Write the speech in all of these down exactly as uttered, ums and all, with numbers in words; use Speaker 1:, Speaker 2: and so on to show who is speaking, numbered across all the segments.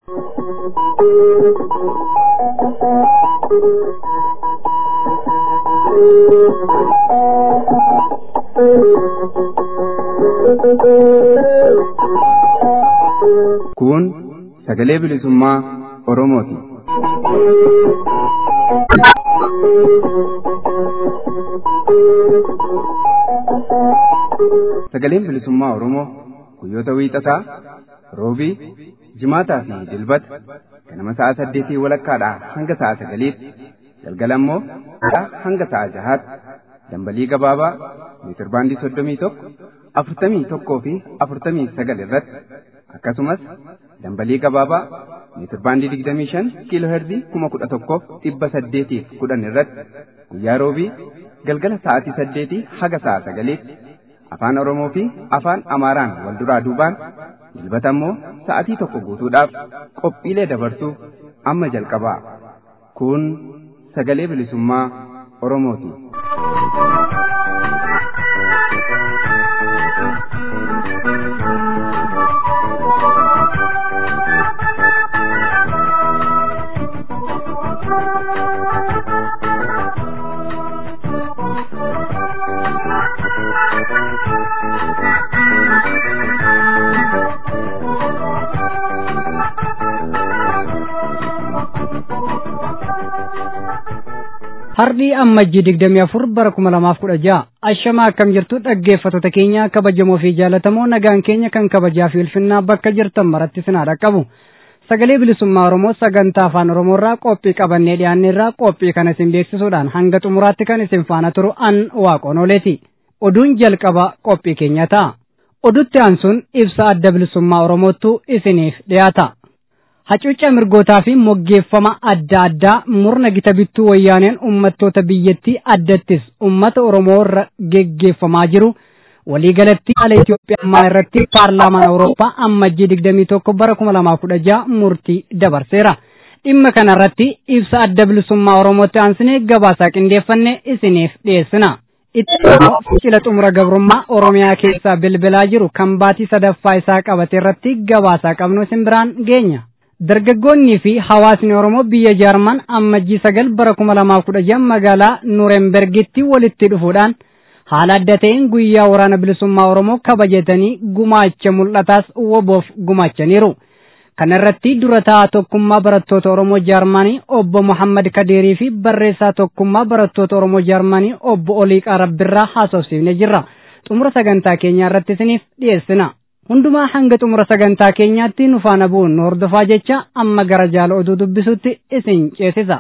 Speaker 1: Kun sagalee bilisummaa Oromooti. Sagaleen bilisummaa Oromoo guyyoota wiixataa, roobii, jimaataa fi dilbata ganama sa'a saddeetii walakkaadhaa hanga sa'a sagaliitti, galgala immoo hanga sa'a jahaatti dambalii gabaabaa meetir baandii soddomii tokko, afurtamii tokkoo fi afurtamii sagal irratti akkasumas dambalii gabaabaa meetir baandii digdamii shan kiiloo heerzii kuma kudha tokkoof dhibba saddeetiif kudhan irratti guyyaa roobii galgala sa'aatii saddeetii haga sa'a sagaliitti afaan Oromoo fi afaan Amaaraan wal duraa duubaan, dilbata immoo sa'aatii tokko guutuudhaaf qophiilee dabarsuuf amma jalqabaa. Kun sagalee bilisummaa Oromooti.
Speaker 2: Hardii ammajjii digdamii afur bara kuma lamaaf kudha ja'a ashamaa akkam jirtu dhaggeeffattoota keenya kabajamoo fi jaallatamoo, nagaan keenya kan kabajaa fi ulfinnaa bakka jirtan maratti sinaa dhaqqabu. Sagalee bilisummaa Oromoo sagantaa afaan Oromoo irraa qophii qabannee dhiyaanne irraa qophii kana isin beeksisuudhaan hanga xumuraatti kan isin faana turu an Waaqoon Ooleeti. Oduun jalqaba qophii keenya ta'a. Oduutti aansuun ibsa adda bilisummaa Oromoottu isiniif dhiyaata. Hacuucca mirgootaa fi moggeeffama adda addaa murna gita bittuu wayyaaneen uummattoota biyyattii addattis uummata Oromoo irra geggeeffamaa jiru waliigalatti ala Itoophiyaa ammaa irratti paarlaamaan Awurooppaa ammajjii digdamii tokko bara kuma lamaaf kudha ja'a murtii dabarseera. Dhimma kana irratti ibsa adda bilisummaa Oromootti aansinee gabaasaa qindeeffanne isiniif dhiyeessina. Itti fincila xumura gabrummaa Oromiyaa keessaa bilbilaa jiru kan baatii sadaffaa isaa qabate irratti gabaasaa qabnu isin biraan geenya. Dargaggoonnii fi hawaasni Oromoo biyya Jaarman ammajjii sagal bara kuma lamaaf kudha ja'a magaalaa Nuurembergitti walitti dhufuudhaan haala adda ta'een guyyaa waraana bilisummaa Oromoo kabajatanii gumaacha mul'ataas woboof gumaachaniiru. Kana irratti dura taa'aa tokkummaa barattoota Oromoo Jaarmanii obbo Muhammad Kadeerii fi barreessaa tokkummaa barattoota Oromoo Jaarmanii obbo Oliiqaa Rabbirraa haasofsiifne jirra. Xumura sagantaa keenyaa irratti isiniif dhiyeessina. Hundumaa hanga xumura sagantaa keenyaatti nu faana bu'uun hordofaa jecha amma gara jaala oduu dubbisutti isin ceesisa.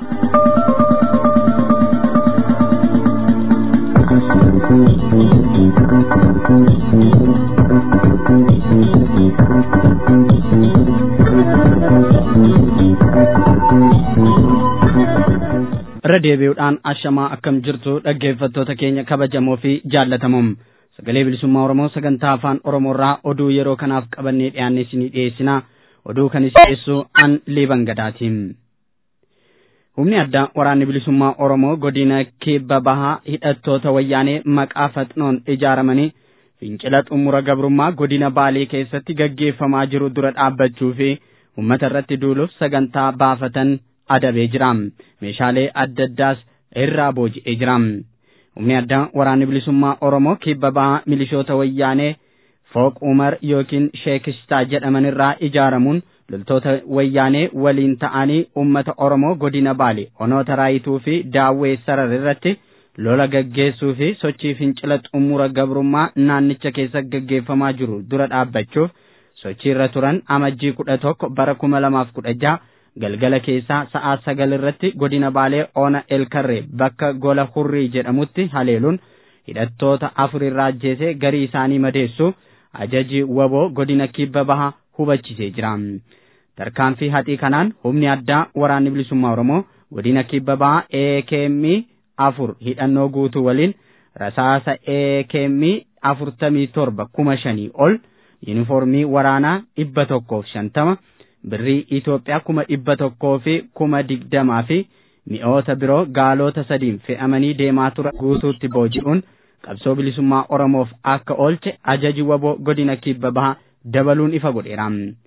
Speaker 2: Irra deebi'uudhaan ashamaa akkam jirtu dhaggeeffattoota keenya kabajamoo fi jaallatamoo. Sagalee bilisummaa Oromoo sagantaa afaan Oromoo irraa oduu yeroo kanaaf qabannee dhiyaanne isinii dhiyeessina. Oduu kan isin dhiyeessu an Liiban Gadaati. Humni addaa waraanni bilisummaa Oromoo godina kibba bahaa hidhattoota wayyaanee maqaa faxnoon ijaaramanii fincila xumura gabrummaa godina Baalee keessatti gaggeeffamaa jiru dura dhaabbachuu fi uummata irratti duuluuf sagantaa baafatan adabee jira. Meeshaalee adda addaas irraa booji'ee jira. Humni addaa waraanni bilisummaa Oromoo kibba bahaa milishoota wayyaanee Fooq Umar yookiin Sheekistaa jedhaman irraa ijaaramuun loltoota wayyaanee waliin ta'anii uummata Oromoo godina Baalee onoota Raayituu fi Daawwee Sarar irratti lola gaggeessuu fi sochii fincila xumura gabrummaa naannicha keessa gaggeeffamaa jiru dura dhaabbachuuf sochii irra turan amajjii kudha tokko bara kuma lamaaf kudha ja'a galgala keessaa sa'a sagal irratti godina Baalee Ona Elkarree bakka Gola Hurrii jedhamutti haleeluun hidhattoota afur irraa ajjeesee garii isaanii madeessu ajaji waboo godina kibba bahaa hubachiisee jira. Tarkaanfii haxii kanaan humni addaa waraanni bilisummaa Oromoo godina kibba bahaa A K M afur hidhannoo guutuu waliin rasaasa A K M afurtamii torba kuma shanii ol yuunifoormii waraanaa dhibba tokkoof shantama birrii Itoophiyaa kuma dhibba tokkoo fi kuma digdamaa fi mi'oota biroo gaalota sadiin fe'amanii deemaa tura guutuutti booji'uun qabsoo bilisummaa Oromoof akka oolche ajaji waboo godina kibba bahaa dabaluun ifa godheera.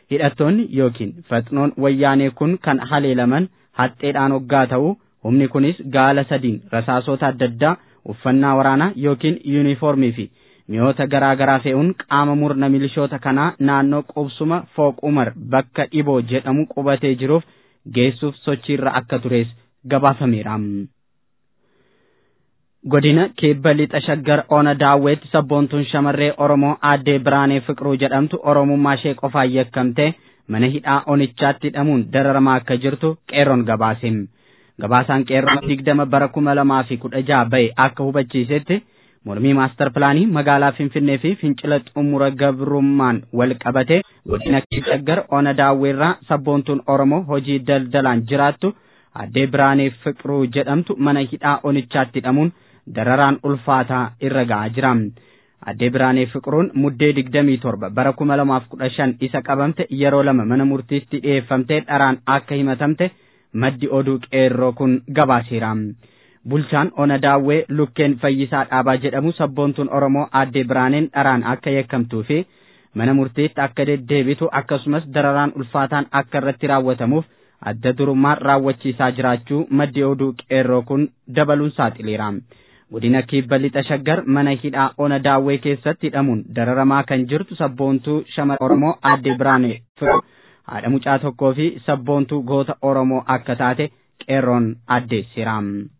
Speaker 2: hidhattoonni yookiin faxnoon wayyaanee kun kan haleelaman haxxeedhaan hoggaa ta'u humni kunis gaala sadiin rasaasota adda addaa uffannaa waraanaa yookiin yuunifoormii fi mi'oota garaa garaa fe'uun qaama murna milishoota kanaa naannoo qubsuma Fooq Umar bakka Dhiboo jedhamu qubatee jiruuf geessuuf sochiirra akka tures gabaafameera. Godina Kibba Lixa Shaggar Ona Daawweetti sabboontuun shamarree Oromoo Aaddee Biraanee Fiqiruu jedhamtu Oromummaa ishee qofaan yakkamtee mana hidhaa Onichaatti hidhamuun dararamaa akka jirtu qeerroon gabaase. Gabaasaan qeerroon digdama bara kuma lamaa fi kudha jaha bahe akka hubachiisetti mormii maastar pilaanii magaalaa Finfinnee fi fincila xumura gabrummaan wal qabate godina Kibba Shaggar Ona Daawweerraa sabboontuun Oromoo hojii daldalaan jiraattu Aaddee Biraanee Fiqiruu jedhamtu mana hidhaa Onichaatti hidhamuun dararaan ulfaataa irra ga'aa jira. Aaddee Biraanee Fiqiruun muddee digdamii torba bara kuma lamaaf kudha shan isa qabamte yeroo lama mana murtiitti dhiyeeffamtee dharaan akka himatamte maddi oduu qeerroo kun gabaaseera. Bulchaan Ona Daawwee Lukkeen Fayyisaa Dhaabaa jedhamu sabboontuun Oromoo Aaddee Biraaneen dharaan akka yakkamtuu fi mana murtiitti akka deddeebitu akkasumas dararaan ulfaataan akka irratti raawwatamuuf adda durummaan raawwachiisaa jiraachuu maddi oduu qeerroo kun dabaluun saaxileera. Godina Kibba Lixa Shaggar mana hidhaa Ona Daawwee keessatti hidhamuun dararamaa kan jirtu sabboontuu shamarree Oromoo Aaddee Biraanee Fiqiruu haadha mucaa tokkoo fi sabboontuu goota Oromoo akka taate qeerroon addeesseera.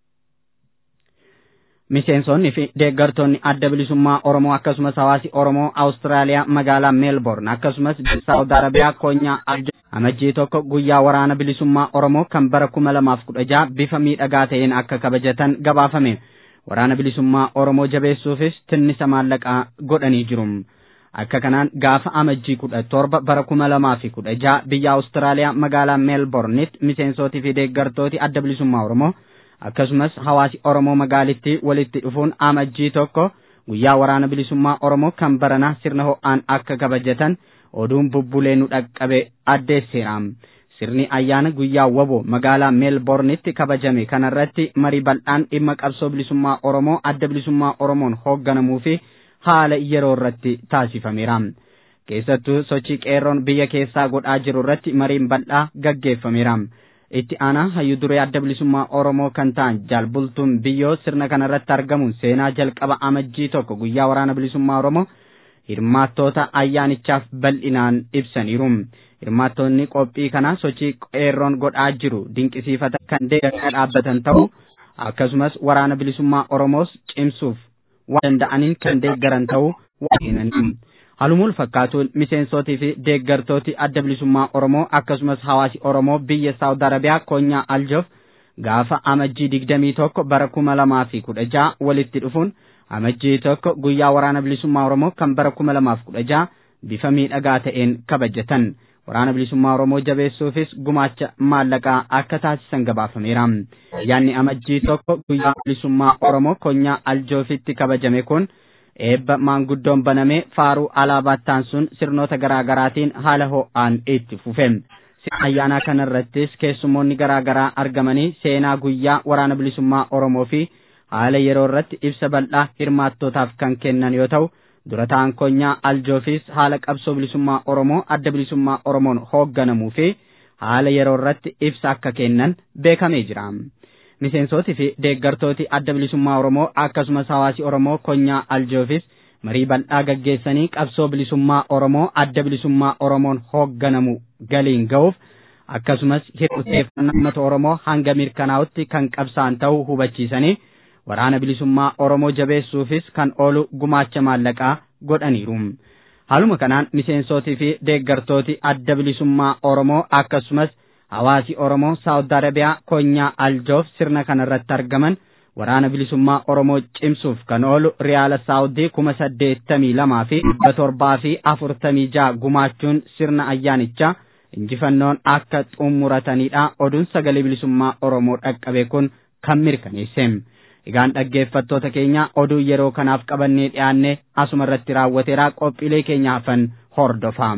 Speaker 2: Miseensonni fi deeggartoonni adda bilisummaa Oromoo akkasumas hawaasi Oromoo Awustiraaliyaa magaalaa Meelboorn akkasumas Saawud Arabiyaa Koonyaa amajjii tokko guyyaa waraana bilisummaa Oromoo kan bara kuma lamaaf kudha jaha bifa miidhagaa ta'een akka kabajatan gabaafame. Waraana bilisummaa Oromoo jabeessuufis tinnisa maallaqaa godhanii jiru. Akka kanaan gaafa amajjii kudha torba bara kuma lamaa fi kudha jaha biyya Awustiraaliyaa magaalaa Meelboornitti miseensootii fi deeggartooti adda bilisummaa Oromoo akkasumas hawaasi Oromoo magaalittii walitti dhufuun amajjii tokko guyyaa waraana bilisummaa Oromoo kan baranaa sirna ho'aan akka kabajatan oduun bubbulee nu dhaqqabe addeesseera. Sirni ayyaana guyyaa waboo magaalaa Meelboornitti kabajame kanarratti marii bal'aan dhimma qabsoo bilisummaa Oromoo adda bilisummaa Oromoon hoogganamuu fi haala yeroo irratti taasifameera. Keessattuu sochii qeerroon biyya keessaa godhaa jiru irratti mariin bal'aa gaggeeffameera. Itti aanaa hayyuu duree adda bilisummaa Oromoo kan ta'an jaalbultuun biyyoo sirna kanarratti argamuun seenaa jalqaba amajjii tokko guyyaa waraana bilisummaa Oromoo hirmaattoota ayyaanichaaf bal'inaan ibsaniiru. Hirmaattoonni qophii kanaa sochii qeerroon godhaa jiru dinqisiifatan kan deeggaraa dhaabbatan ta'u akkasumas waraana bilisummaa Oromoos cimsuuf waan danda'aniin kan deeggaran ta'u waa'inanii. Halumul fakkaatuun miseensootii fi deeggartooti adda bilisummaa Oromoo akkasumas hawaasi Oromoo biyya Saawud Arabiyaa Koonyaa Aljoof gaafa amajjii digdamii tokko bara kuma lamaa fi kudha jaha walitti dhufuun amajjii tokko guyyaa waraana bilisummaa Oromoo kan bara kuma lamaaf kudha jaha bifa miidhagaa ta'een kabajatan. Waraana bilisummaa Oromoo jabeessuufis gumaacha maallaqaa akka taasisan gabaafameera. Ayyaanni amajjii tokko guyyaa bilisummaa Oromoo Koonyaa Aljoofitti kabajame kun eebba maanguddoon banamee faaruu alaabaattaan sun sirnoota garaa garaatiin haala ho'aan itti fufe. Sirna ayyaanaa kanarrattis keessummoonni garaa garaa argamanii seenaa guyyaa waraana bilisummaa Oromoo fi haala yeroo irratti ibsa bal'aa hirmaattootaaf kan kennan yoo ta'u, dura ta'an Koonyaa Aljoofis haala qabsoo bilisummaa Oromoo adda bilisummaa Oromoon hoogganamuu fi haala yeroo irratti ibsa akka kennan beekamee jira. Miseensootii fi deeggartooti adda bilisummaa Oromoo akkasumas hawaasi Oromoo Koonyaa Aljoofis marii bal'aa gaggeessanii qabsoo bilisummaa Oromoo adda bilisummaa Oromoon hoogganamu galiin ga'uuf akkasumas hir'uteeffannaa uummata Oromoo hanga mirkanaa'utti kan qabsaan ta'uu hubachiisanii waraana bilisummaa Oromoo jabeessuufis kan oolu gumaacha maallaqaa godhaniiru. Haaluma kanaan miseensootii fi deeggartooti adda bilisummaa Oromoo akkasumas hawaasi Oromoo Saawud Arabiyaa Koonyaa Aljoof sirna kanarratti argaman waraana bilisummaa Oromoo cimsuuf kan oolu riyaala Saawudii kuma saddeettamii lamaa fi dhibba torbaa fi afurtamii jaha gumaachuun sirna ayyaanichaa injifannoon akka xumuratanidha oduun sagalee bilisummaa Oromoo dhaqqabe kun kan mirkaneesse. Egaan dhaggeeffattoota keenya oduu yeroo kanaaf qabannee dhiyaanne asuma irratti raawwateera. Qophiilee keenya hafan hordofaa.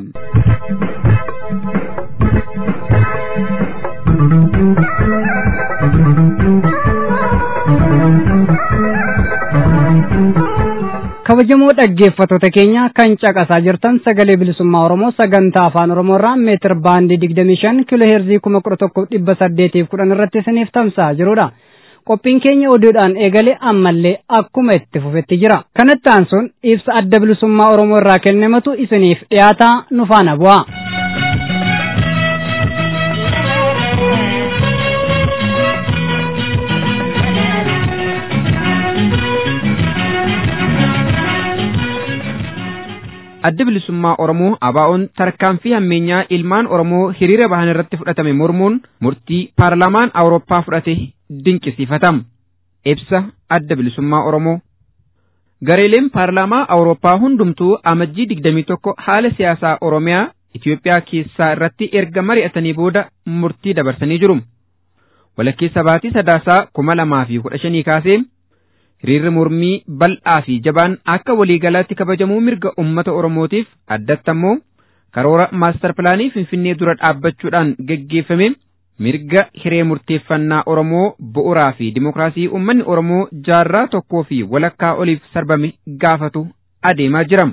Speaker 3: kabajamoo dhaggeeffattoota keenya kan caqasaa jirtan sagalee bilisummaa Oromoo sagantaa afaan Oromoo irraa meetir baandii digdamii shan kiiloo heerzii kuma kudha tokko dhibba saddeetiif kudhan irratti isiniif tamsa'aa jirudha. Qophiin keenya oduudhaan eegale ammallee akkuma itti fufetti jira. Kanatti aansuun ibsa adda bilisummaa Oromoo irraa kennamatu isiniif dhiyaataa nu faana bu'aa.
Speaker 4: adda bilisummaa Oromoo abaa'oon tarkaanfii hammeenyaa ilmaan Oromoo hiriira bahan irratti fudhatame mormuun murtii paarlaamaan Awurooppaa fudhate dinqisiifatama. Ibsa adda bilisummaa Oromoo. Gareeleen paarlaamaa Awurooppaa hundumtuu amajjii digdamii tokko haala siyaasaa Oromiyaa Itoophiyaa keessaa irratti erga mari'atanii booda murtii dabarsanii jiru. Walakkeessa baatii sadaasaa kuma lamaa fi kudha shanii kaasee hiriirri mormii bal'aa fi jabaan akka waliigalaatti kabajamuu mirga ummata Oromootiif addatti ammoo karoora maastar pilaanii Finfinnee dura dhaabbachuudhaan geggeeffame mirga hiree murteeffannaa Oromoo bu'uuraa fi dimokiraasii ummanni Oromoo jaarraa tokkoo fi walakkaa oliif sarbame gaafatu adeemaa jira.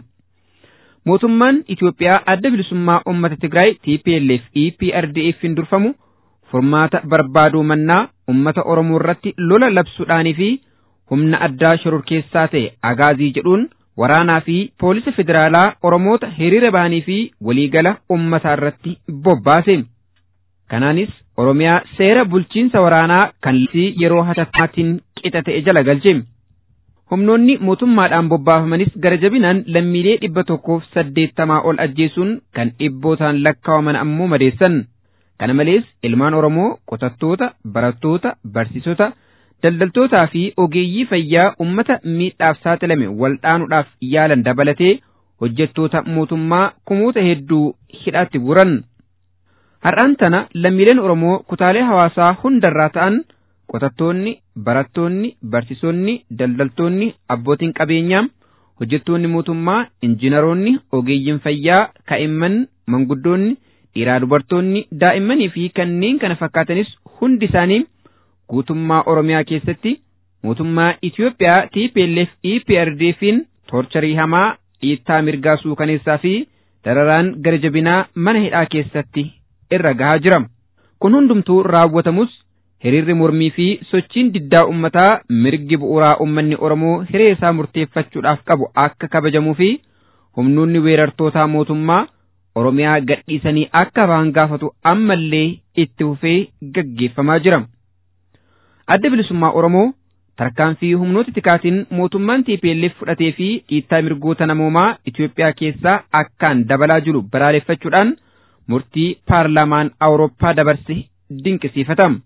Speaker 4: Mootummaan Itoophiyaa adda bilisummaa ummata Tigraay T P L F E P R D F durfamu furmaata barbaaduu mannaa ummata Oromoo irratti lola labsuudhaanii fi humna addaa shororkeessaa ta'e agaazii jedhuun waraanaa fi poolisa federaalaa Oromoota hiriira bahanii fi waliigala ummataa irratti bobbaase. Kanaanis Oromiyaa seera bulchiinsa waraanaa kan yeroo hatattamaatti qixa ta'e jala galche. Humnoonni mootummaadhaan bobbaafamanis gara jabinaan lammiilee dhibba tokkoof saddeettamaa ol ajjeesuun kan dhibbootaan lakkaawaman ammoo madeessan. Kana malees ilmaan Oromoo qotattoota, barattoota, barsiisota, daldaltootaa fi ogeeyyii fayyaa ummata miidhaaf saaxilame waldhaanuudhaaf yaalan dabalatee hojjettoota mootummaa kumoota hedduu hidhaatti guuran. Har'aan tana lammiileen Oromoo kutaalee hawaasaa hundarraa ta'an qotattoonni, barattoonni, barsiisonni, daldaltoonni, abbootiin qabeenyaa, hojjettoonni mootummaa, injiinaroonni, ogeeyyiin fayyaa, kaa'imman, manguddoonni, dhiiraa dubartoonni, daa'immanii fi kanneen kana fakkaatanis hundi isaanii guutummaa Oromiyaa keessatti mootummaa Itoophiyaa T P L F E P R D F'n toorcharii hamaa dhiittaa mirgaa suukaneessaa fi dararaan gara jabinaa mana hidhaa keessatti irra gahaa jira. Kun hundumtuu raawwatamus hiriirri mormii fi sochiin diddaa ummataa mirgi bu'uuraa ummanni Oromoo hiree isaa murteeffachuudhaaf qabu akka kabajamuu fi humnoonni weerartootaa mootummaa Oromiyaa gadhiisanii akka bahan gaafatu ammallee itti fufee gaggeeffamaa jira. Adda bilisummaa Oromoo tarkaanfii humnoota tikaatiin mootummaan T P L F fudhatee fi dhiittaa mirgoota namoomaa Itoophiyaa keessaa akkaan dabalaa jiru balaaleffachuudhaan murtii paarlaamaan Awurooppaa dabarse dinqisiifatama.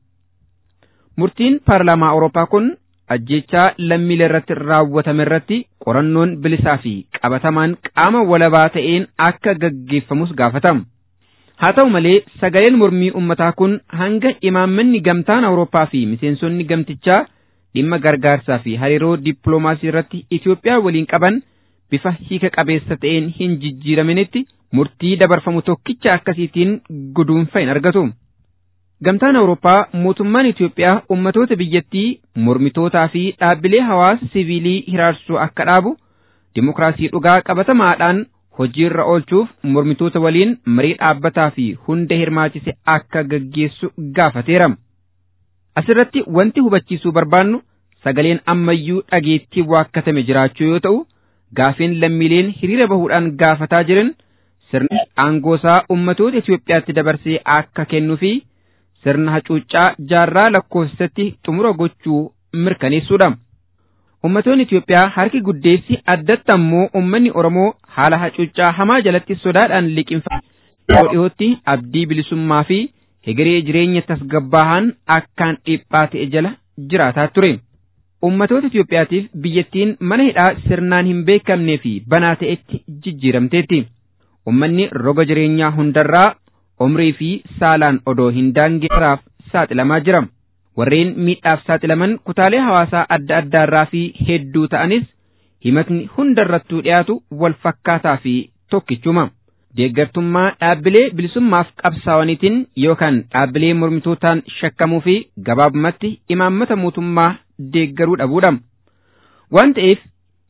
Speaker 4: Murtiin paarlaamaa Awurooppaa kun ajjechaa lammiilee irratti raawwatame irratti qorannoon bilisaa fi qabatamaan qaama walabaa ta'een akka gaggeeffamus gaafatama. Haa ta'u malee sagaleen mormii ummataa kun hanga imaammanni gamtaan Awurooppaa fi miseensonni gamtichaa dhimma gargaarsaa fi hariiroo dippiloomaasii irratti Itoophiyaa waliin qaban bifa hiika qabeessa ta'een hin jijjiiraminitti murtii dabarfamu tokkicha akkasiitiin guduunfa hin argatu. Gamtaan Awurooppaa mootummaan Itoophiyaa ummatoota biyyattii mormitootaa fi dhaabbilee hawaasa siviilii hiraarsuu akka dhaabu dimokiraasii dhugaa qabatamaadhaan hojiirra oolchuuf mormitoota waliin marii dhaabbataa fi hunda hirmaachise akka gaggeessu gaafateera. Asirratti wanti hubachiisuu barbaannu sagaleen ammayyuu dhageettii waakkatame jiraachuu yoo ta'u gaafiin lammiileen hiriira bahuudhaan gaafataa jiran sirni aangoosaa ummatoota Itoophiyaatti dabarsee akka kennuu fi sirna hacuuccaa jaarraa lakkoofsatti xumura gochuu mirkaneessuudha. Ummatoonni Itoophiyaa harki guddeessi addatti ammoo ummanni Oromoo haala hacuuccaa hamaa jalatti sodaadhaan liqinfame yeroo dhiyootti abdii bilisummaa fi hegeree jireenya tasgabbaahan akkaan dhiphaa ta'e jala jiraataa ture. Ummatoota Itoophiyaatiif biyyattiin mana hidhaa sirnaan hin beekamnee fi banaa ta'etti jijjiiramteetti. Ummanni roga jireenyaa hundarraa umrii fi saalaan odoo hin daangeffamneef saaxilamaa jira. Warreen miidhaaf saaxilaman kutaalee hawaasaa adda addaarraa fi hedduu ta'anis himatni hundarrattuu dhiyaatu wal fakkaataa fi tokkichuma. Deeggartummaa dhaabbilee bilisummaaf qabsaa'aniitiin yookaan dhaabbilee mormitootaan shakkamuu fi gabaabumatti imaammata mootummaa deeggaruu dhabuudha. Waan ta'eef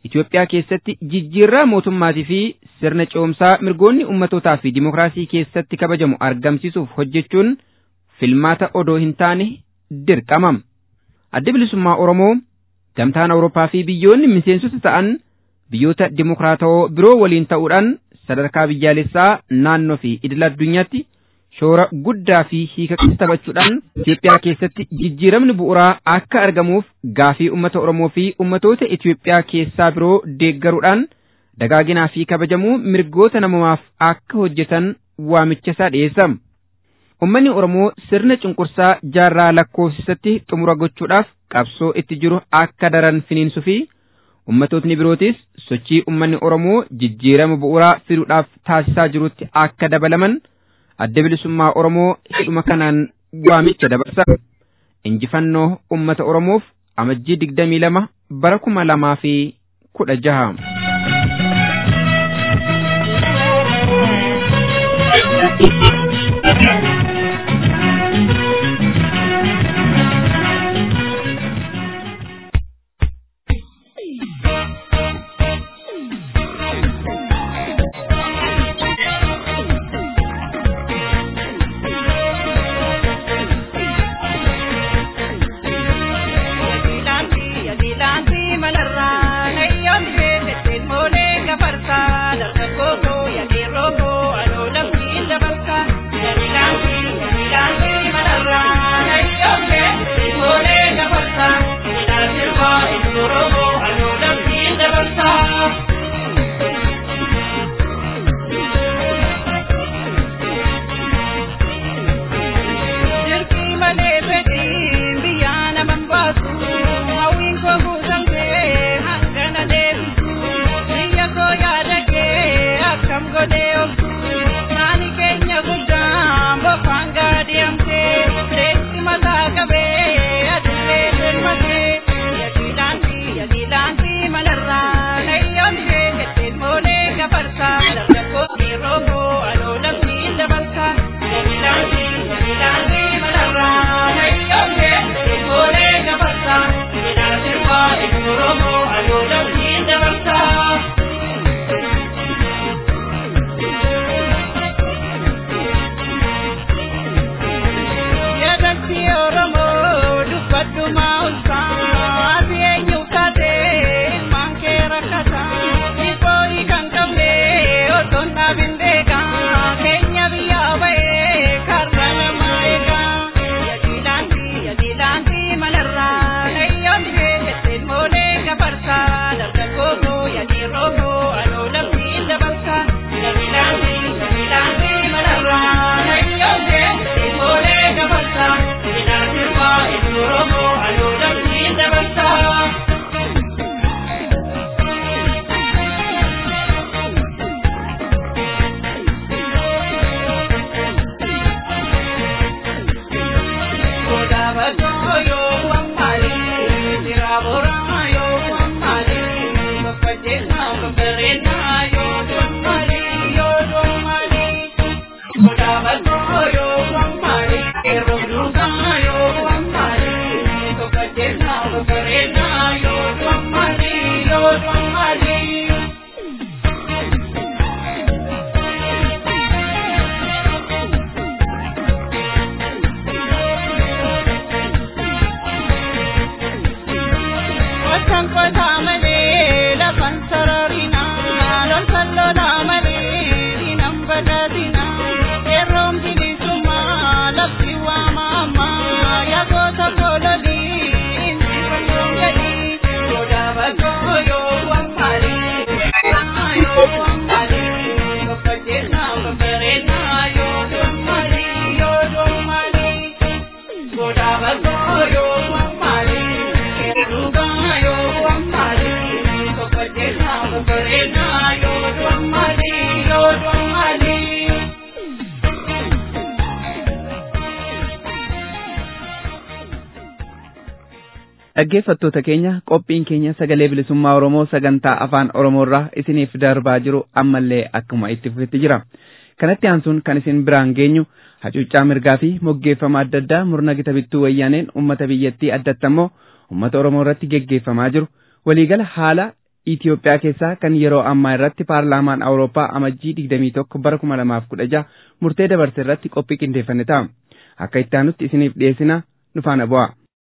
Speaker 4: Itoophiyaa keessatti jijjiirraa mootummaatii fi sirna ce'umsaa mirgoonni ummatootaa fi dimokiraasii keessatti kabajamu argamsiisuuf hojjechuun filmaata odoo hin taane dirqama. Adda bilisummaa Oromoo gamtaan Awurooppaa fi biyyoonni miseensota ta'an biyyoota dimokiraatawoo biroo waliin ta'uudhaan sadarkaa biyyaalessaa naannoo fi idil addunyaatti shoora guddaa fi hiika taphachuudhaan Itoophiyaa keessatti jijjiiramni bu'uuraa akka argamuuf gaafii uummata Oromoo fi uummatoota Itoophiyaa keessaa biroo deeggaruudhaan dagaaginaa fi kabajamuu mirgoota namoomaaf akka hojjetan waamicha isaa dhiyeessa. Uummanni Oromoo sirna cunqursaa jaarraa lakkoofsisatti xumura gochuudhaaf qabsoo itti jiru akka daran finiinsuu fi ummatootni birootis sochii uummanni Oromoo jijjiirama bu'uuraa fiduudhaaf taasisaa jirutti akka dabalaman adda bilisummaa Oromoo hidhuma kanaan waamicha dabarsa. Injifannoo ummata Oromoof amajjii digdamii lama bara kuma lamaa fi kudha jaha.
Speaker 5: Dhaggeeffattoota keenya qophiin keenya sagalee bilisummaa Oromoo sagantaa afaan Oromoorraa isiniif darbaa jiru ammallee akkuma itti fufetti jira. Kanatti aansuun kan isin biraan geenyu hacuuccaa mirgaa fi moggeeffama adda addaa murna gita bittuu wayyaaneen uummata biyyattii addatti ammoo uummata Oromoo irratti geggeeffamaa jiru waliigala haala Itoophiyaa keessaa kan yeroo ammaa irratti paarlaamaan Awurooppaa amajjii digdamii tokko bara kuma lamaaf kudha jaha murtee dabarse irratti qophii qindeeffanne ta'a. Akka itti aanutti isiniif dhiyeessina nu faana bu'aa.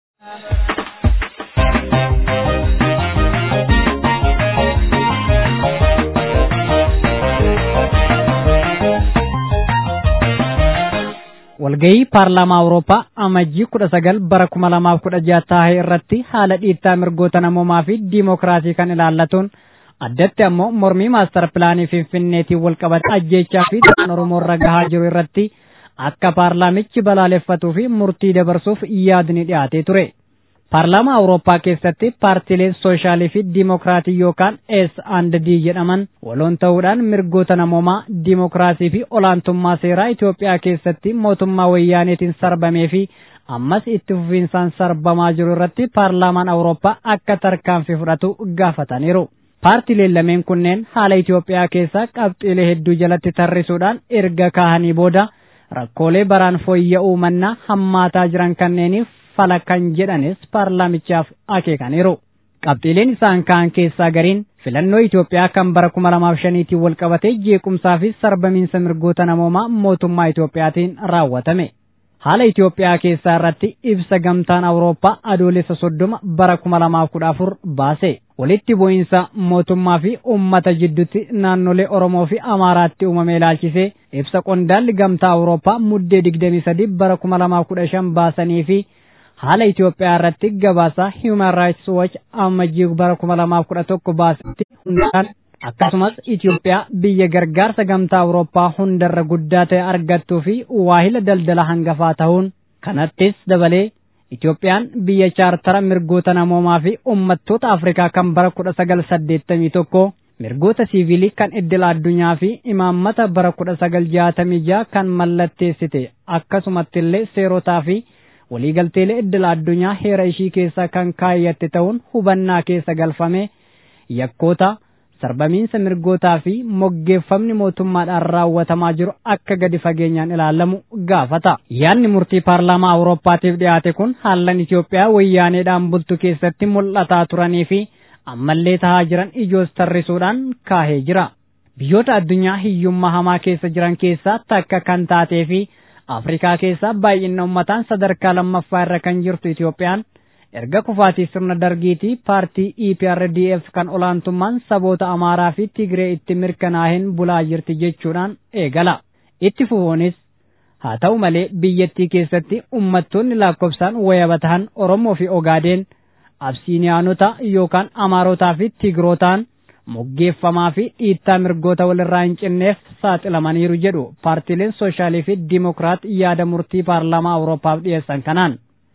Speaker 3: walgayii paarlaamaa Awurooppaa amajjii kudha sagal bara kuma lamaaf kudha jaha taa'e irratti haala dhiittaa mirgoota namoomaa fi diimokiraasii kan ilaallatuun addatti ammoo mormii maastar pilaanii Finfinneetiin walqabate ajjeechaa fi afaan Oromoo irra gahaa jiru irratti akka paarlaamichi balaaleffatuu fi murtii dabarsuuf yaadni dhiyaatee ture. Paarlaamaa Awurooppaa keessatti paartiileen sooshaallii fi diimokiraatii yookaan S and D jedhaman waloon ta'uudhaan mirgoota namoomaa, diimokiraasii fi olaantummaa seeraa Itoophiyaa keessatti mootummaa wayyaaneetiin sarbamee fi ammas itti fufiinsaan sarbamaa jiru irratti paarlaamaan Awurooppaa akka tarkaanfii fudhatu gaafataniiru. Paartiileen lameen kunneen haala Itoophiyaa keessaa qabxiilee hedduu jalatti tarrisuudhaan erga kaahanii booda rakkoolee baraan fooyya'uu mannaa hammaataa jiran kanneeniif fala kan jedhanis paarlaamichaaf akeekaniiru. Qabxiileen isaan kaan keessaa gariin filannoo Itoophiyaa kan bara kuma lamaaf shaniitiin walqabatee jeequmsaa fi sarbamiinsa mirgoota namoomaa mootummaa Itoophiyaatiin raawwatame. Haala Itoophiyaa keessaa irratti ibsa gamtaan Awurooppaa adoolessa soddoma bara kuma lamaaf kudha afur baase. Walitti bu'iinsa mootummaa fi uummata jidduutti naannolee Oromoo fi Amaaraatti uumame ilaalchisee ibsa qondaalli gamtaa Awurooppaa muddee digdamii sadi bara kuma lamaaf kudha shan baasanii fi haala Itoophiyaa irratti gabaasa Human Rights Watch amajjii bara kuma lamaaf kudha tokko baasetti hundaa'an akkasumas Itoophiyaa biyya gargaarsa gamtaa Awurooppaa hundarra guddaa ta'e argattuu fi waahila daldala hangafaa ta'uun kanattis dabalee Itoophiyaan biyya chaartara mirgoota namoomaa fi uummattoota Afrikaa kan bara kudha sagal saddeettamii tokko mirgoota siivilii kan idil addunyaa fi imaammata bara kudha sagal jaatamii jaha kan mallatteessite akkasumatti illee seerotaa fi waliigalteelee idil addunyaa heera ishii keessa kan kaayyatte ta'uun hubannaa keessa galfame yakkoota sarbamiinsa mirgootaa fi moggeeffamni mootummaadhaan raawwatamaa jiru akka gadi fageenyaan ilaalamu gaafata. Yaadni murtii paarlaamaa Awurooppaatiif dhiyaate kun haallan Itoophiyaa wayyaaneedhaan bultu keessatti mul'ataa turanii fi ammallee tahaa jiran ijoos tarrisuudhaan kaahee jira. Biyyoota addunyaa hiyyummaa hamaa keessa jiran keessaa takka kan taatee fi Afrikaa keessaa baay'ina uummataan sadarkaa lammaffaa irra kan jirtu Itoophiyaan erga kufaatii sirna dargiitii paartii E P R D F kan olaantummaan saboota Amaaraa fi Tigree itti mirkanaa'een bulaa jirti jechuudhaan eegala. Itti fufuunis haa ta'u malee biyyattii keessatti uummattoonni lakkoofsaan wayaba tahan Oromoo fi Ogaadeen Absiiniyaanota yookaan Amaarotaa fi Tigrootaan moggeeffamaa fi dhiittaa mirgoota walirraa hin cinneef saaxilamaniiru jedhu paartiileen sooshaallii fi diimokiraat yaada murtii paarlaamaa Awurooppaaf dhiyeessan kanaan.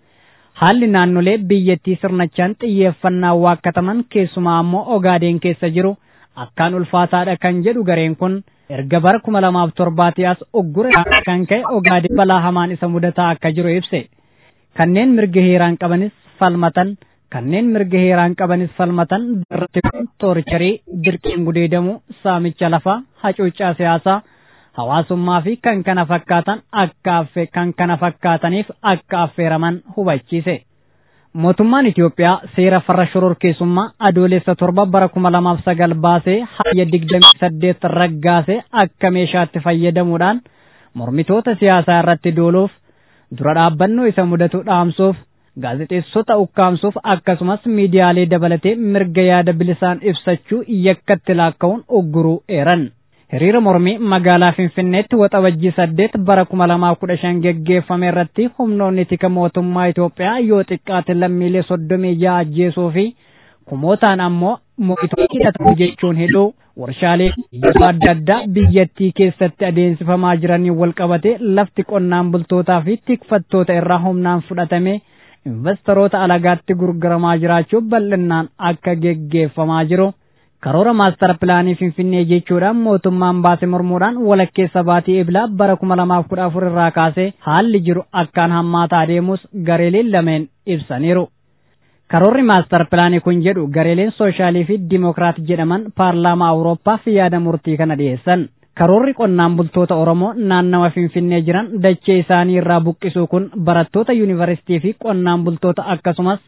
Speaker 3: Haalli naannolee biyyattii sirnachaan xiyyeeffannaa waakkataman keessumaa ammoo Ogaadeen keessa jiru akkaan ulfaataadha kan jedhu gareen kun erga bara kuma lamaaf torbaatii as uggura kan ka'e Ogaadeen balaa hamaan isa mudataa akka jiru ibse. Kanneen mirga heeraan qabanis falmatan kanneen mirga heeraan qabanis falmatan irratti toorcharii dirqiin gudeedamuu saamicha lafaa hacuuccaa siyaasaa hawaasummaa fi kan kana fakkaatan akka affe kan kana fakkaataniif akka affeeraman hubachiise. Mootummaan Itoophiyaa seera farra shororkeessummaa adoolessa torba bara kuma lamaaf sagal baasee hayya digdamii saddeet raggaasee akka meeshaatti fayyadamuudhaan mormitoota siyaasaa irratti dooluuf dura dhaabbannoo isa mudatu dhaamsuuf gaazexeessota ukkaamsuuf akkasumas miidiyaalee dabalatee mirga yaada bilisaan ibsachuu yakkatti laakka'uun ugguruu eeran. Hiriira mormii magaalaa Finfinneetti waxabajjii saddeet bara kuma lamaaf kudha shan geggeeffame irratti humnoonni tika mootummaa Itoophiyaa yoo xiqqaate lammiilee soddomii jaha ajjeesuu fi kumootaan ammoo mootummaa hidhatan jechuun hidhuu warshaalee yeroo adda addaa biyyattii keessatti adeemsifamaa jiranii wal qabate lafti qonnaan bultootaa fi tikfattoota irraa humnaan fudhatame investoroota alagaatti gurguramaa jiraachuu bal'inaan akka geggeeffamaa jiru. Karoora maastar pilaanii Finfinnee jechuudhaan mootummaan baase mormuudhaan walakkeessa baatii eblaa bara kuma lamaaf kudha afur irraa kaasee haalli jiru akkaan hammaataa adeemus gareeleen lameen ibsaniiru. Karoorri maastar pilaanii kun jedhu gareeleen sooshaallii fi diimokiraat jedhaman paarlaamaa Awurooppaaf yaada murtii kana dhiyeessan. Karoorri qonnaan bultoota Oromoo naannawa Finfinnee jiran dachee isaanii irraa buqqisuu kun barattoota yuunivarsiitii fi qonnaan bultoota akkasumas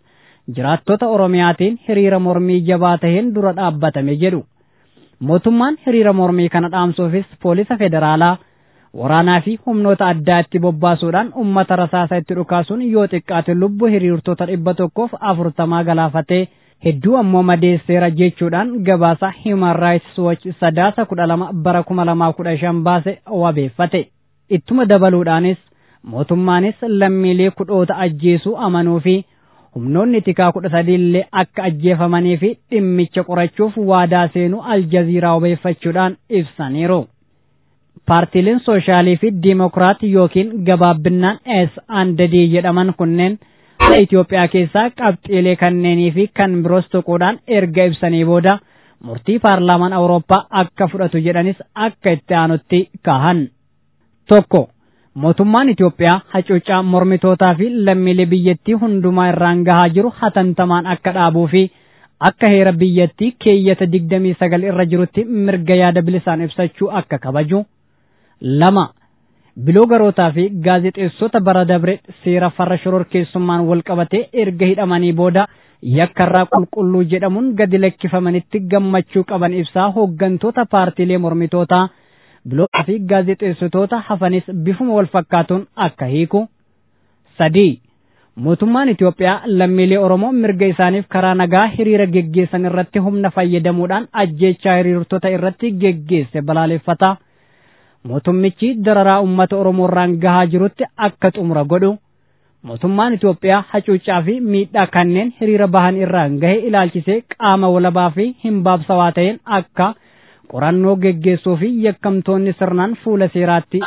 Speaker 3: jiraattota Oromiyaatiin hiriira mormii jabaa taheen dura dhaabbatame jedhu. Mootummaan hiriira mormii kana dhaamsuufis poolisa federaalaa waraanaa fi humnoota addaa itti bobbaasuudhaan uummata rasaasa itti dhukaasuun yoo xiqqaate lubbuu hiriirtota dhibba tokkoof afurtamaa galaafatee hedduu ammoo madeesseera jechuudhaan gabaasa Human Rights Watch sadaasa kudha lama bara kuma lamaa kudha shan baase wabeeffate. Ittuma dabaluudhaanis mootummaanis lammiilee kudhoota ajjeesuu amanuu fi humnoonni tikaa kudha sadiillee akka ajjeefamanii fi dhimmicha qorachuuf waadaa seenuu Aljaziiraa wabeeffachuudhaan ibsaniiru. Paartiileen soshaalii fi diimokiraatii yookiin gabaabbinaan S and D jedhaman kunneen Itoophiyaa keessaa qabxiilee kanneenii fi kan biroos tuquudhaan erga ibsanii booda murtii paarlaamaan Awurooppaa akka fudhatu jedhanis akka itti aanutti kaahan. Tokko. Mootummaan Itoophiyaa hacuuccaa mormitootaa fi lammiilee biyyattii hundumaa irraan gahaa jiru hatantamaan akka dhaabuu fi akka heera biyyattii keeyyata digdamii sagal irra jirutti mirga yaada bilisaan ibsachuu akka kabaju. Lama. Biloogarootaa fi gaazexeessota bara dabre seera farra shororkeessummaan wal qabatee erga hidhamanii booda yakkarraa qulqulluu jedhamuun gadi lakkifamanitti gammachuu qaban ibsaa hooggantoota paartiilee mormitootaa biloogaa fi gaazexeessitoota hafanis bifuma wal fakkaatuun akka hiiku. Sadii. Mootummaan Itoophiyaa lammiilee Oromoo mirga isaaniif karaa nagaa hiriira geggeessan irratti humna fayyadamuudhaan ajjeechaa hiriirtota irratti geggeesse balaaleffata. Mootummichi dararaa uummata Oromoo irraan gahaa jirutti akka xumura godhu. Mootummaan Itoophiyaa hacuuccaa fi miidhaa kanneen hiriira bahan irraan gahe ilaalchisee qaama walabaa fi himbaabsawaa ta'een akka qorannoo geggeessuu fi yakkamtoonni sirnaan fuula seeraatti.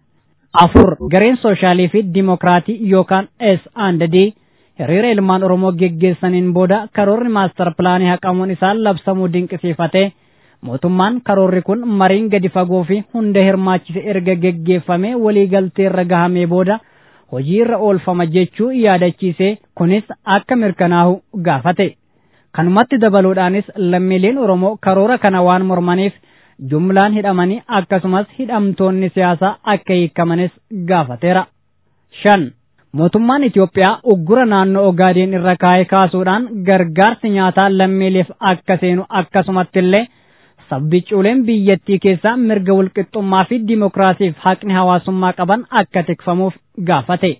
Speaker 3: Afur. Gareen soshaalii fi diimokiraatii yookaan S and D hiriira ilmaan Oromoo geggeessaniin booda karoorri maastar pilaanii haqamuun isaan labsamuu dinqisiifate. Mootummaan karoorri kun mariin gadi fagoo fi hunda hirmaachise erga geggeeffamee waliigaltee irra gahamee booda hojii irra oolfama jechuu yaadachiise kunis akka mirkanaa'u gaafate. Kanumatti dabaluudhaanis lammiileen Oromoo karoora kana waan mormaniif jumlaan hidhamanii akkasumas hidhamtoonni siyaasaa akka hiikkamanis gaafateera. Shan. Mootummaan Itoophiyaa uggura naannoo Ogaadeen irra kaa'ee kaasuudhaan gargaarsi nyaataa lammiileef akka seenu akkasumatti illee sabbicuuleen biyyattii keessaa mirga walqixxummaa fi diimokiraasiif haqni hawaasummaa qaban akka tikfamuuf gaafate.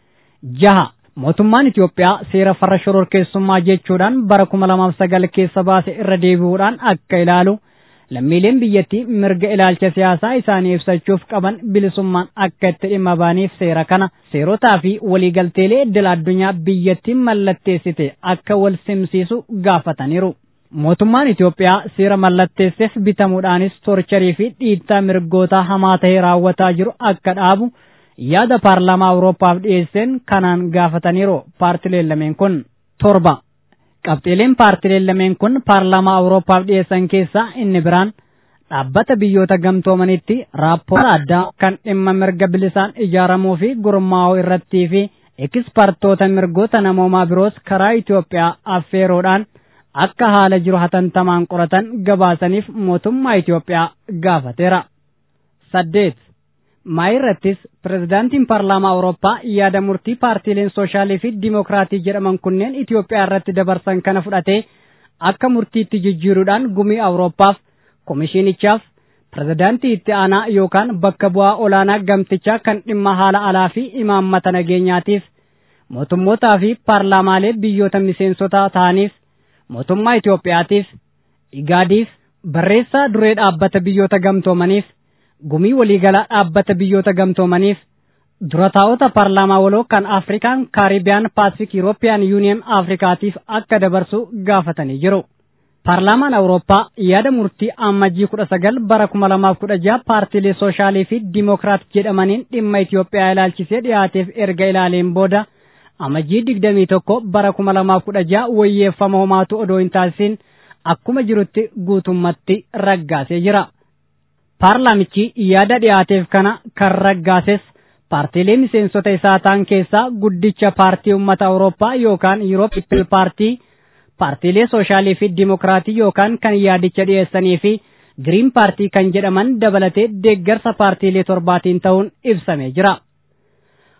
Speaker 3: Jaha. Mootummaan Itoophiyaa seera farra shororkeessummaa jechuudhaan bara kuma lamaaf sagal keessa baase irra deebi'uudhaan akka ilaalu lammiileen biyyattii mirga ilaalcha siyaasaa isaanii ibsachuuf qaban bilisummaan akka itti dhimma ba'aniif seera kana seerotaa fi waliigalteelee idil addunyaa biyyattiin mallatteessite akka wal simsiisu gaafataniiru. Mootummaan Itoophiyaa seera mallatteesseef bitamuudhaanis torcharii fi dhiittaa mirgootaa hamaa ta'e raawwataa jiru akka dhaabu yaada paarlaamaa Awurooppaaf dhiyeesseen kanaan gaafataniiru paartileen lameen kun. Torba. Qabxiileen paartileen lameen kun paarlaamaa Awurooppaaf dhiyeessan keessaa inni biraan dhaabbata biyyoota gamtoomanitti raappoora addaa kan dhimma mirga bilisaan ijaaramuu fi gurmaa'uu irrattii fi ekspertoota mirgoota namoomaa biroos karaa Itoophiyaa affeeruudhaan akka haala jiru hatantamaan qoratan gabaasaniif mootummaa Itoophiyaa gaafateera. Saddeet. Maayirrattis pirezidaantiin paarlaamaa Awurooppaa yaada murtii paartiileen soshaalii fi diimokiraatii jedhaman kunneen Itoophiyaa irratti dabarsan kana fudhatee akka murtiitti jijjiiruudhaan gumii Awurooppaaf, komishiinichaaf, pirezidaantii itti aanaa yookaan bakka bu'aa olaanaa gamtichaa kan dhimma haala alaa fi imaammata nageenyaatiif, mootummootaa fi paarlaamaalee biyyoota miseensotaa ta'aniif, mootummaa Itoophiyaatiif, Igaadiif, barreessaa duree dhaabbata biyyoota gamtoomaniif, gumii waliigalaa dhaabbata biyyoota gamtoomaniif, dura taa'ota paarlaamaa waloo kan Afrikaan Kaaribiyaan Paasifik Yurooppiyaan Yuuniyen Afrikaatiif akka dabarsu gaafatanii jiru. Paarlaamaan Awurooppaa yaada murtii ammajjii kudha sagal bara kuma lamaaf kudha jaha paartiilee soshaalii fi diimokiraat jedhamaniin dhimma Itoophiyaa ilaalchisee dhiyaateef erga ilaaleen booda amajjii digdamii tokko bara kuma lamaaf kudha jaha wayyeeffama homaatu odoo hin taasisin akkuma jirutti guutummatti raggaasee jira. Paarlaamichi yaada dhiyaateef kana kan raggaases paartiilee miseensota isaa ta'an keessaa guddicha paartii uummata Awurooppaa yookaan Yuroop Piipil Paartii, paartiilee soshaalii fi diimokiraatii yookaan kan yaadicha dhiyeessanii fi Giriin Paartii kan jedhaman dabalatee deeggarsa paartiilee torbaatiin ta'uun ibsamee jira.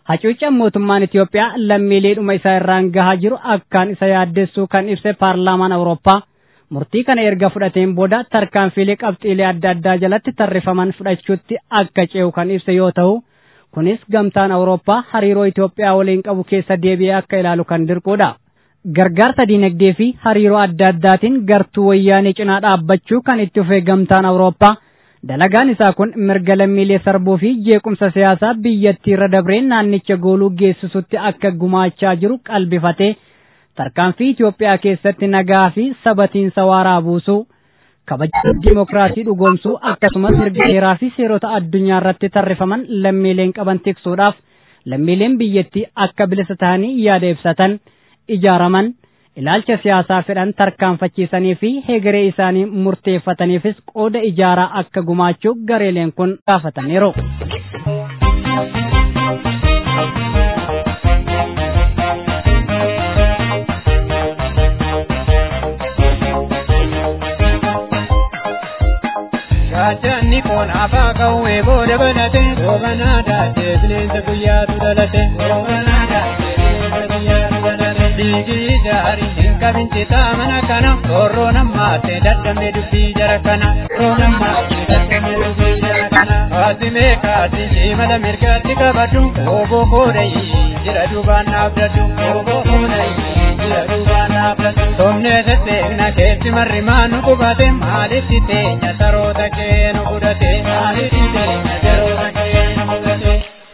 Speaker 3: Hacuuccaan mootummaan Itoophiyaa lammiileedhuma isaa irraan gahaa jiru akkaan isa yaaddessuu kan ibse paarlaamaan Awurooppaa murtii kana erga fudhateen booda tarkaanfiilee qabxiilee adda addaa jalatti tarrifaman fudhachuutti akka ce'u kan ibse yoo ta'u kunis gamtaan Awurooppaa hariiroo Itoophiyaa waliin qabu keessa deebi'ee akka ilaalu kan dirquudha. Gargaarsa diinagdee fi hariiroo adda addaatiin gartuu wayyaanee cinaa dhaabbachuu kan itti fufee gamtaan Awurooppaa dalagaan isaa kun mirga lammiilee sarbuu fi jeequmsa siyaasaa biyyattii irra dabreen naannicha gooluu geessisutti akka gumaachaa jiru qalbifatee tarkaanfii Itoophiyaa keessatti nagaa fi sabatiinsa waaraa buusuu kabaja dimokiraasii dhugoomsuu akkasumas mirga seeraa fi seerota addunyaa irratti tarrifaman lammiileen qaban tiksuudhaaf lammiileen biyyattii akka bilisa ta'anii yaada ibsatan ijaaraman ilaalcha siyaasaa fedhan tarkaanfachiisanii fi hegeree isaanii murteeffataniifis qooda ijaaraa akka gumaachuu gareeleen kun gaafataniiru.
Speaker 6: Gaachanni kun afaa qawwee booda banate goobanaa daatee bineensa guyyaatu dhalate goobanaa daatee bineensa guyyaatu dhalate dhiigii jaarii hin qabin citaa mana kana torroo nammaatee dadhabee dubbii jara kana torroo nammaatee dadhabee dubbii jara kana haasimee kaasii mala mirgaatti qabadhu ooboo koodayii jira duubaan naabdadhu ooboo koodayii jira duubaan naabdadhu somnee sesseegna keessi marri maanu qubate maalitti teenya saroota kee nu gudate maalitti teenya saroota kee nu gudate.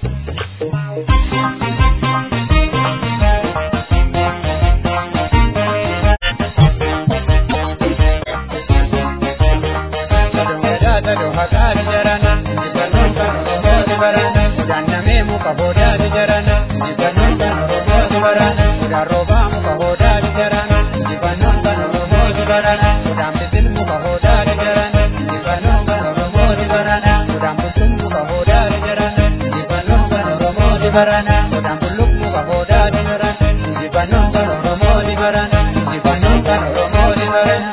Speaker 6: Barana, Odam Buluk Muka Hoda di Barana, di Banong kan Oromo di Barana, di Banong kan Oromo di Barana.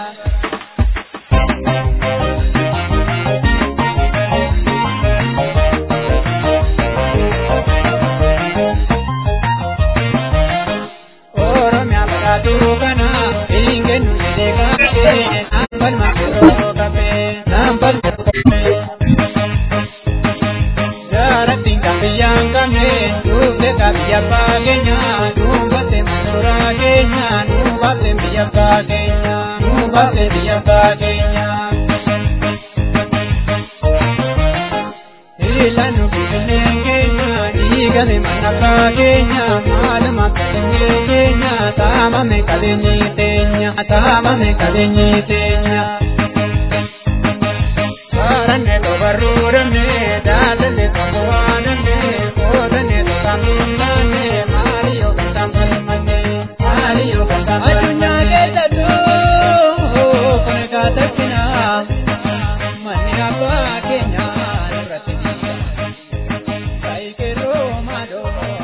Speaker 6: Oromia beratu kana, ingin merdeka, nampal makro kape, nampal kape. Jarak tinggal yang kami. Biya bagenya, nubate masura genya, nubate biya bagenya, nubate biya bagenya. Ilanu bine genya, igane mana bagenya, malama kalenye genya, tama me kalenye tenya, tama me kalenye tenya. Karane to barurane, dalane to buanane, kodane to tamilane, Mario kantamane, Mario kantamane. Adunya kita tu, penegak terkena, meniapa Kenya, berarti baik Roma do.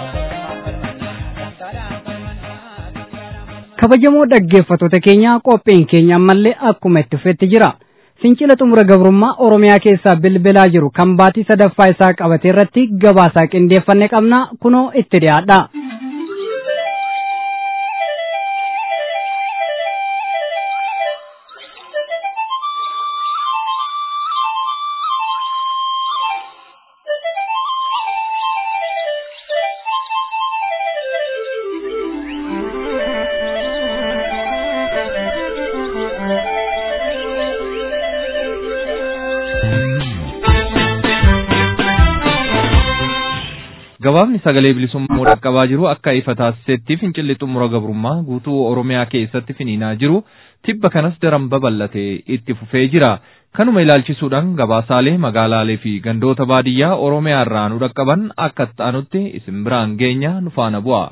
Speaker 3: Kabajamoo dhaggeeffattoota keenya qophiin keenya ammallee akkuma itti fufetti jira. Fincila xumura gabrummaa Oromiyaa keessaa bilbilaa jiru kan baatii sadaffaa isaa qabate irratti gabaasaa qindeeffanne qabna kunoo itti dhiyaadha.
Speaker 5: Gabaabni sagalee bilisummaa dhaqqabaa jiru akka ifa taasisetti fincilli xumura gabrummaa guutuu Oromiyaa keessatti finiinaa jiru tibba kanas daran babal'atee itti fufee jira. Kanuma ilaalchisuudhaan gabaasaalee magaalaalee fi gandoota baadiyyaa Oromiyaa irraa nu dhaqqaban akka ta'anutti isin biraan geenya nu faana bu'a.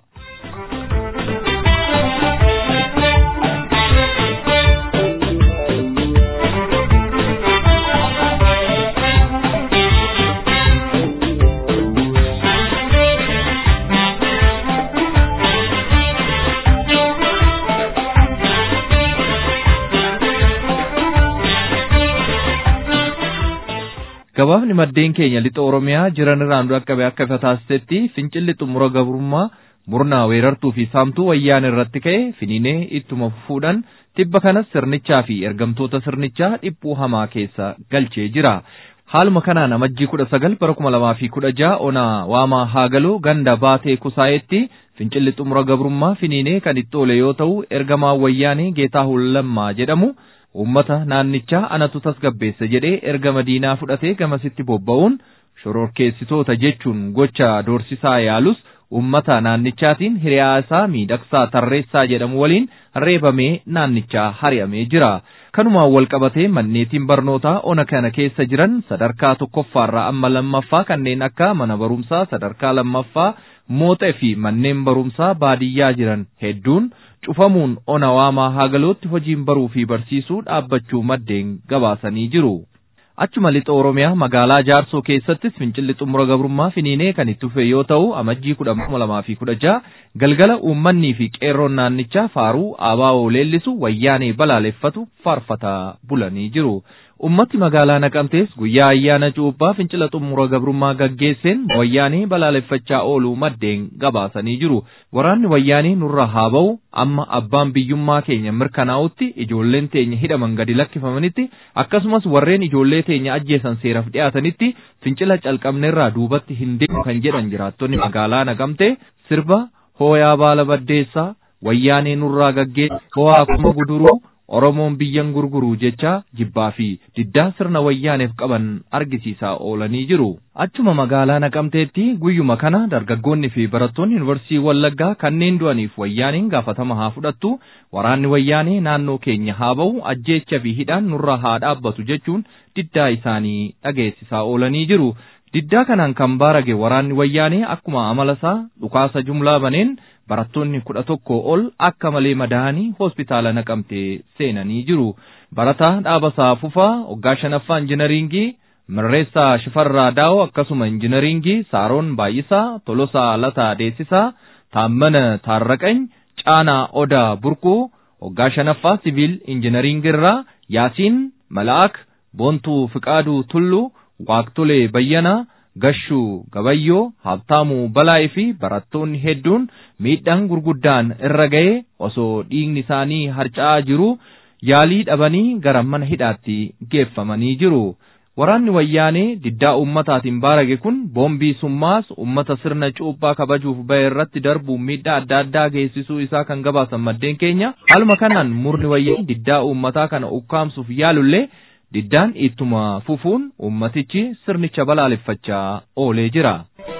Speaker 7: Gabaafni maddeen keenya lixa Oromiyaa jiran irraan dhaqqabe akka ifa taasisetti fincilli xumura gabrummaa murnaa weerartuu fi saamtuu wayyaan irratti ka'e finiinee ittuma fufuudhaan tibba kanas sirnichaa fi ergamtoota sirnichaa dhiphuu hamaa keessa galchee jira. Haaluma kanaan amajjii kudha sagal bara kuma lamaa fi kudha jaha onaa waamaa haagaluu ganda baatee kusaayetti fincilli xumura gabrummaa finiinee kan itti oole yoo ta'u ergamaa wayyaanee Geetaahun Lammaa jedhamu uummata naannichaa anatu tasgabbeessa jedhee erga madiinaa fudhatee gamasitti bobba'uun shororkeessitoota jechuun gocha doorsisaa yaalus uummata naannichaatiin hiriyaa isaa miidhagsaa tarreessaa jedhamu waliin reebamee naannichaa hari'amee jira. Kanumaan wal qabatee manneetiin barnootaa ona kana keessa jiran sadarkaa tokkoffaarraa amma lammaffaa kanneen akka mana barumsaa sadarkaa lammaffaa mooxee fi manneen barumsaa baadiyyaa jiran hedduun cufamuun ona waamaa haagalootti hojiin baruu fi barsiisuu dhaabbachuu maddeen gabaasanii jiru. Achuma lixa Oromiyaa magaalaa Jaarsoo keessattis fincilli xumura gabrummaa finiinee kan itti fufe yoo ta'u amajjii kudha lamaa fi kudha jaha galgala uummannii fi qeerroon naannichaa faaruu abaa'oo leellisu wayyaanee balaaleffatu faarfataa bulanii jiru. Ummati magaalaa Naqamtees guyyaa ayyaana cuuphaa fincila xumura gabrummaa gaggeesseen wayyaanee balaaleffachaa ooluu maddeen gabaasanii jiru. Waraanni wayyaanee nurra haa ba'u amma abbaan biyyummaa keenya mirkanaa'utti ijoolleen teenya hidhaman gadi lakkifamanitti akkasumas warreen ijoollee teenya ajjeesan seeraaf dhiyaatanitti fincila calqabneerraa duubatti hin deemu kan jedhan jiraattonni magaalaa Naqamtee sirba hooyaa baala baddeessaa wayyaanee nurraa gaggeessa ho'aa kuma guduruu Oromoon biyyan gurguruu jecha jibbaa fi diddaa sirna wayyaaneef qaban argisiisaa oolanii jiru. Achuma magaalaa Naqamteetti guyyuma kana dargaggoonni fi barattoonni yuunivarsiitii Wallaggaa kanneen du'aniif wayyaaneen gaafatama haa fudhattu waraanni wayyaanee naannoo keenya haa ba'u ajjeecha fi hidhaan nurra haa dhaabbatu jechuun diddaa isaanii dhageessisaa oolanii jiru. Diddaa kanaan kan baarage waraanni wayyaanee akkuma amalasaa dhukaasa jumlaa baneen barattoonni kudha tokko ol akka malee madaa'anii hospitaala Naqamtee seenanii jiru. Barataa Dhaabasaa Fufaa waggaa shanaffaa injinariingii Mirreessaa Shifarraa Daawoo akkasuma injinariingii Saaroon Baay'isaa Tolosaa Lataa Deessisaa Taammana Taarraqany Caanaa Odaa Burquu waggaa shanaffaa siviil injinariingirraa Yaasiin Malaak Boontuu Fiqaaduu Tulluu Waaqtolee Bayyanaa Gashuu Gabayyoo Habtaamuu Balaayii fi barattoonni hedduun miidhaan gurguddaan irra ga'ee osoo dhiigni isaanii harca'aa jiru yaalii dhabanii gara mana hidhaatti geeffamanii jiru. Waraanni wayyaanee diddaa ummataatiin baarage kun boombii summaas ummata sirna cuuphaa kabajuuf ba'e irratti darbuun miidhaa adda addaa geessisuu isaa kan gabaasan maddeen keenya. Haaluma kanaan murni wayyaanee diddaa ummataa kana ukkaamsuuf yaalullee diddaan ittuma fufuun ummatichi sirnicha balaaleffachaa oolee jira.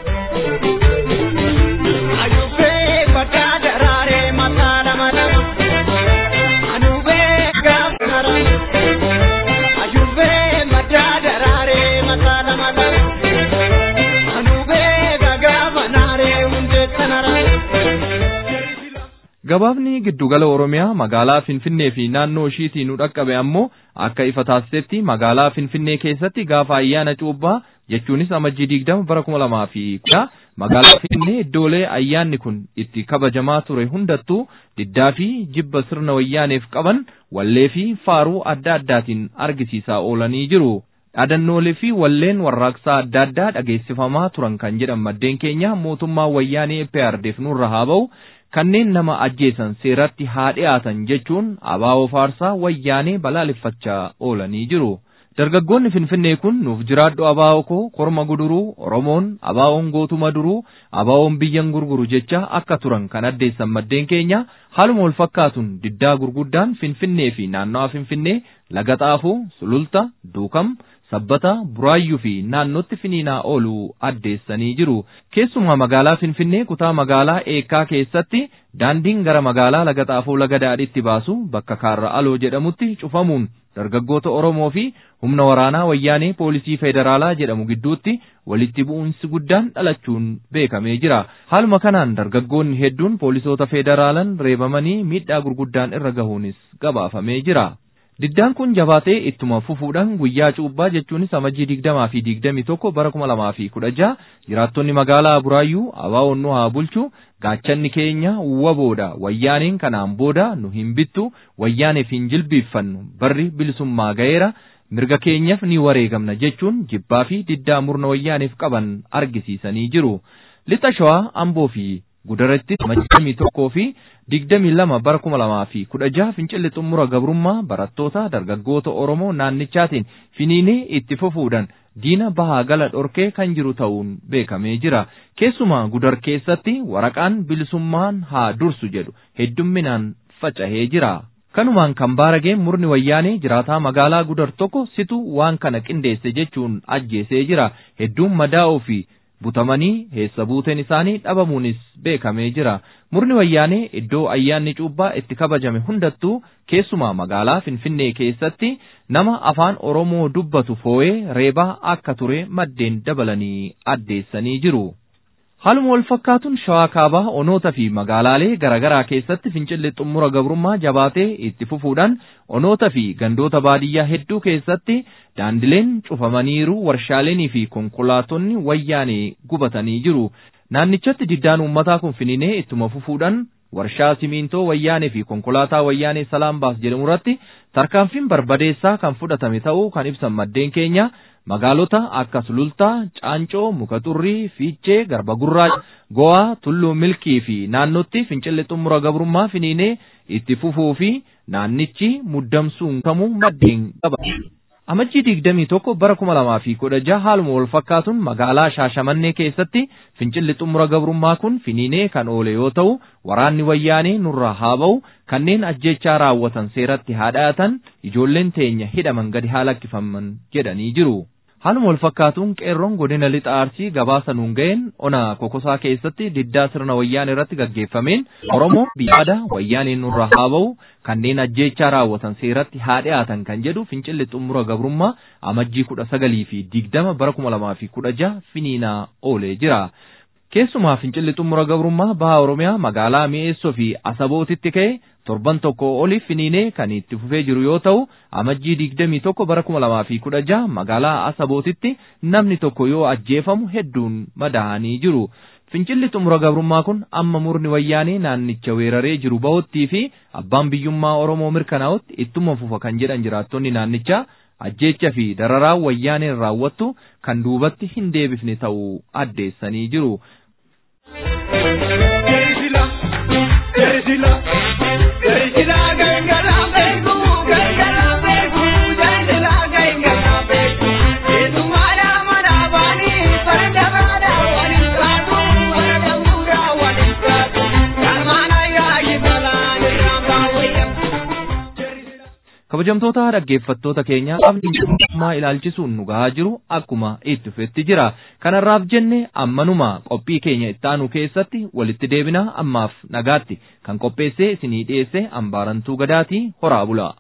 Speaker 7: Gabaafni giddugala Oromiyaa magaalaa Finfinnee fi naannoo ishiitii nu dhaqqabe ammoo akka ifa taasisetti magaalaa Finfinnee keessatti gaafa ayyaana cuuphaa jechuunis amajjii digdama bara kuma lamaa fi kudha magaalaa Finfinnee iddoolee ayyaanni kun itti kabajamaa ture hundattuu diddaa fi jibba sirna wayyaaneef qaban wallee fi faaruu adda addaatiin argisiisaa oolanii jiru. Dhaadannoolee fi walleen warraaqsaa adda addaa dhageessifamaa turan kan jedhan maddeen keenya mootummaa wayyaanee P R D F nurra haa ba'u kanneen nama ajjeesan seeratti haa dhiyaatan jechuun abaa'oo faarsaa wayyaanee balaaleffachaa oolanii jiru. Dargaggoonni Finfinnee kun nuuf jiraadhu abaa'oo koo korma guduruu Oromoon abaa'oon gootuma duruu abaa'oon biyyan gurguru jecha akka turan kan addeessan maddeen keenya haaluma wal fakkaatuun diddaa gurguddaan Finfinnee fi naannawaa Finfinnee Laga Xaafuu, Sululta, Duukam, Sabbata, Buraayyuu fi naannootti finiinaa ooluu addeessanii jiru. Keessumaa magaalaa Finfinnee kutaa magaalaa Eekkaa keessatti daandiin gara magaalaa Laga Xaafuu Laga Daadhiitti baasu bakka Kaarra Aloo jedhamutti cufamuun dargaggoota Oromoo fi humna waraanaa wayyaanee poolisii federaalaa jedhamu gidduutti walitti bu'uunsi guddaan dhalachuun beekamee jira. Haaluma kanaan dargaggoonni hedduun poolisoota federaalaan reebamanii miidhaa gurguddaan irra gahuunis gabaafamee jira. Diddaan kun jabaatee ittuma fufuudhaan guyyaa cuuphaa jechuunis amajjii digdamaa fi digdamii tokko bara kuma lamaa fi kudha jaha jiraattonni magaalaa Buraayyuu abaa'oon nu haa bulchu gaachanni keenya waboodha wayyaaneen kanaan booda nu hin bittu wayyaaneef hin jilbiiffannu barri bilisummaa ga'eera mirga keenyaaf ni wareegamna jechuun jibbaa fi diddaa murna wayyaaniif qaban argisiisanii jiru. Lixa Shawaa Amboo fi Gudaratti digdamii tokkoo fi digdamii lama bara kuma lamaa fi kudha jaha fincilli xumura gabrummaa barattoota dargaggoota Oromoo naannichaatiin finiinee itti fufuudhaan diina bahaa gala dhorkee kan jiru ta'uun beekamee jira. Keessumaa Gudar keessatti waraqaan bilisummaan haa dursu jedhu heddumminaan faca'ee jira. Kanumaan kan baarageen murni wayyaanee jiraataa magaalaa Gudar tokko situ waan kana qindeesse jechuun ajjeesee jira. Hedduun madaa'uu fi butamanii heessa buuteen isaanii dhabamuunis beekamee jira. Murni wayyaanee iddoo ayyaanni cuubbaa itti kabajame hundattuu keessumaa magaalaa Finfinnee keessatti nama afaan Oromoo dubbatu foo'ee reebaa akka ture maddeen dabalanii addeessanii jiru. Haaluma wal fakkaatuun Shawaa Kaabaa onoota fi magaalaalee garaagaraa keessatti fincilli xumura gabrummaa jabaatee itti fufuudhaan onoota fi gandoota baadiyyaa hedduu keessatti daandileen cufamaniiru, warshaaleenii fi konkolaattonni wayyaanee gubatanii jiru. Naannichatti diddaan uummataa kun finiinee ittuma fufuudhaan warshaa simintoo wayyaanee fi konkolaataa wayyaanee Salaam Baas jedhamu irratti tarkaanfiin barbadeessaa kan fudhatame ta'uu kan ibsan maddeen keenya. Magaalota akka Sulultaa, Caancoo, Mukaxurrii, Fiichee, Garba Gurraacha, Go'aa, Tulluu Milkii fi naannotti fincilli xumura gabrummaa finiinee itti fufuu fi naannichi muddamsuun kamuu maddeen qaba. Amajjii digdamii tokko bara kuma lamaa fi kudha jaha haaluma wal fakkaatuun magaalaa Shaashamannee keessatti fincilli xumura gabrummaa kun finiinee kan oole yoo ta'u waraanni wayyaanee nurraa haa ba'u, kanneen ajjechaa raawwatan seeratti haa dhiyaatan, ijoolleen teenya hidhaman gadi haa lakkifaman jedhanii jiru. Haaluma wal fakkaatuun qeerroon godina lixa Arsii gabaasa nuun ga'een ona Kokosaa keessatti diddaa sirna wayyaanee irratti gaggeeffameen Oromoo biyyaada wayyaaneen nurraa haa ba'u, kanneen ajjechaa raawwatan seeratti haa dhiyaatan kan jedhu fincilli xumura gabrummaa amajjii kudha sagalii fi digdama bara kuma lamaa fi kudha jaha finiinaa oolee jira. Keessumaa fincilli xumura gabrummaa baha Oromiyaa magaalaa Mi'eessoo fi Asabootitti ka'e torban tokko oliif finiinee kan itti fufee jiru yoo ta'u amajjii digdamii tokko bara kuma lamaa fi kudha jaha magaalaa Asabootitti namni tokko yoo ajjeefamu hedduun madaa'anii jiru. Fincilli xumura gabrummaa kun amma murni wayyaanee naannicha weeraree jiru bahuttii fi abbaan biyyummaa Oromoo mirkanaa'utti ittuma fufa kan jedhan jiraattonni naannichaa ajjeecha fi dararaa wayyaaneen raawwattu kan duubatti hin deebifne ta'uu addeessanii jiru. Kabajamtoota dhaggeeffattoota keenya abdiin ilaalchisuun nu gahaa jiru akkuma itti fufetti jira. Kanarraaf jenne ammanuma qophii keenya itti aanu keessatti walitti deebina. Ammaaf nagaatti kan qopheessee isinii dhiyeesse Ambaarantuu Gadaatii horaa bulaa.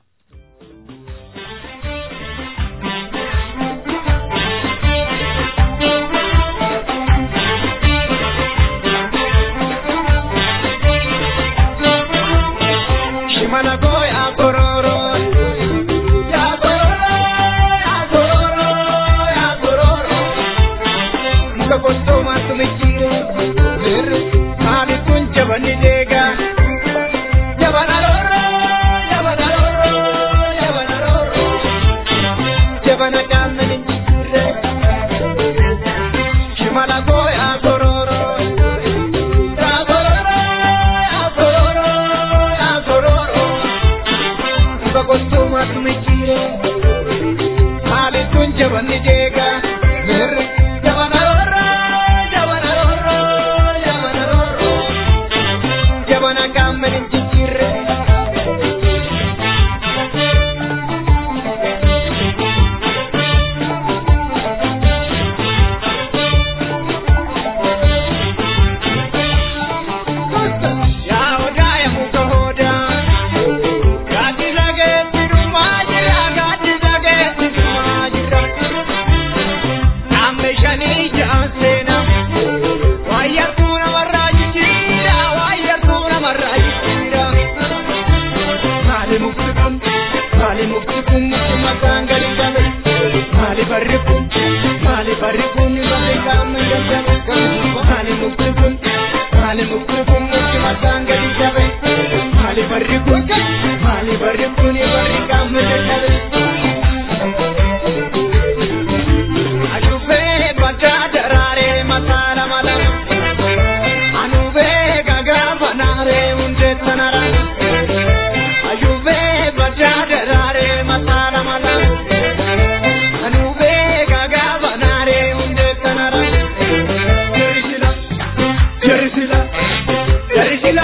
Speaker 6: Mali barri kun, mali barri kun, barri kamu jalan.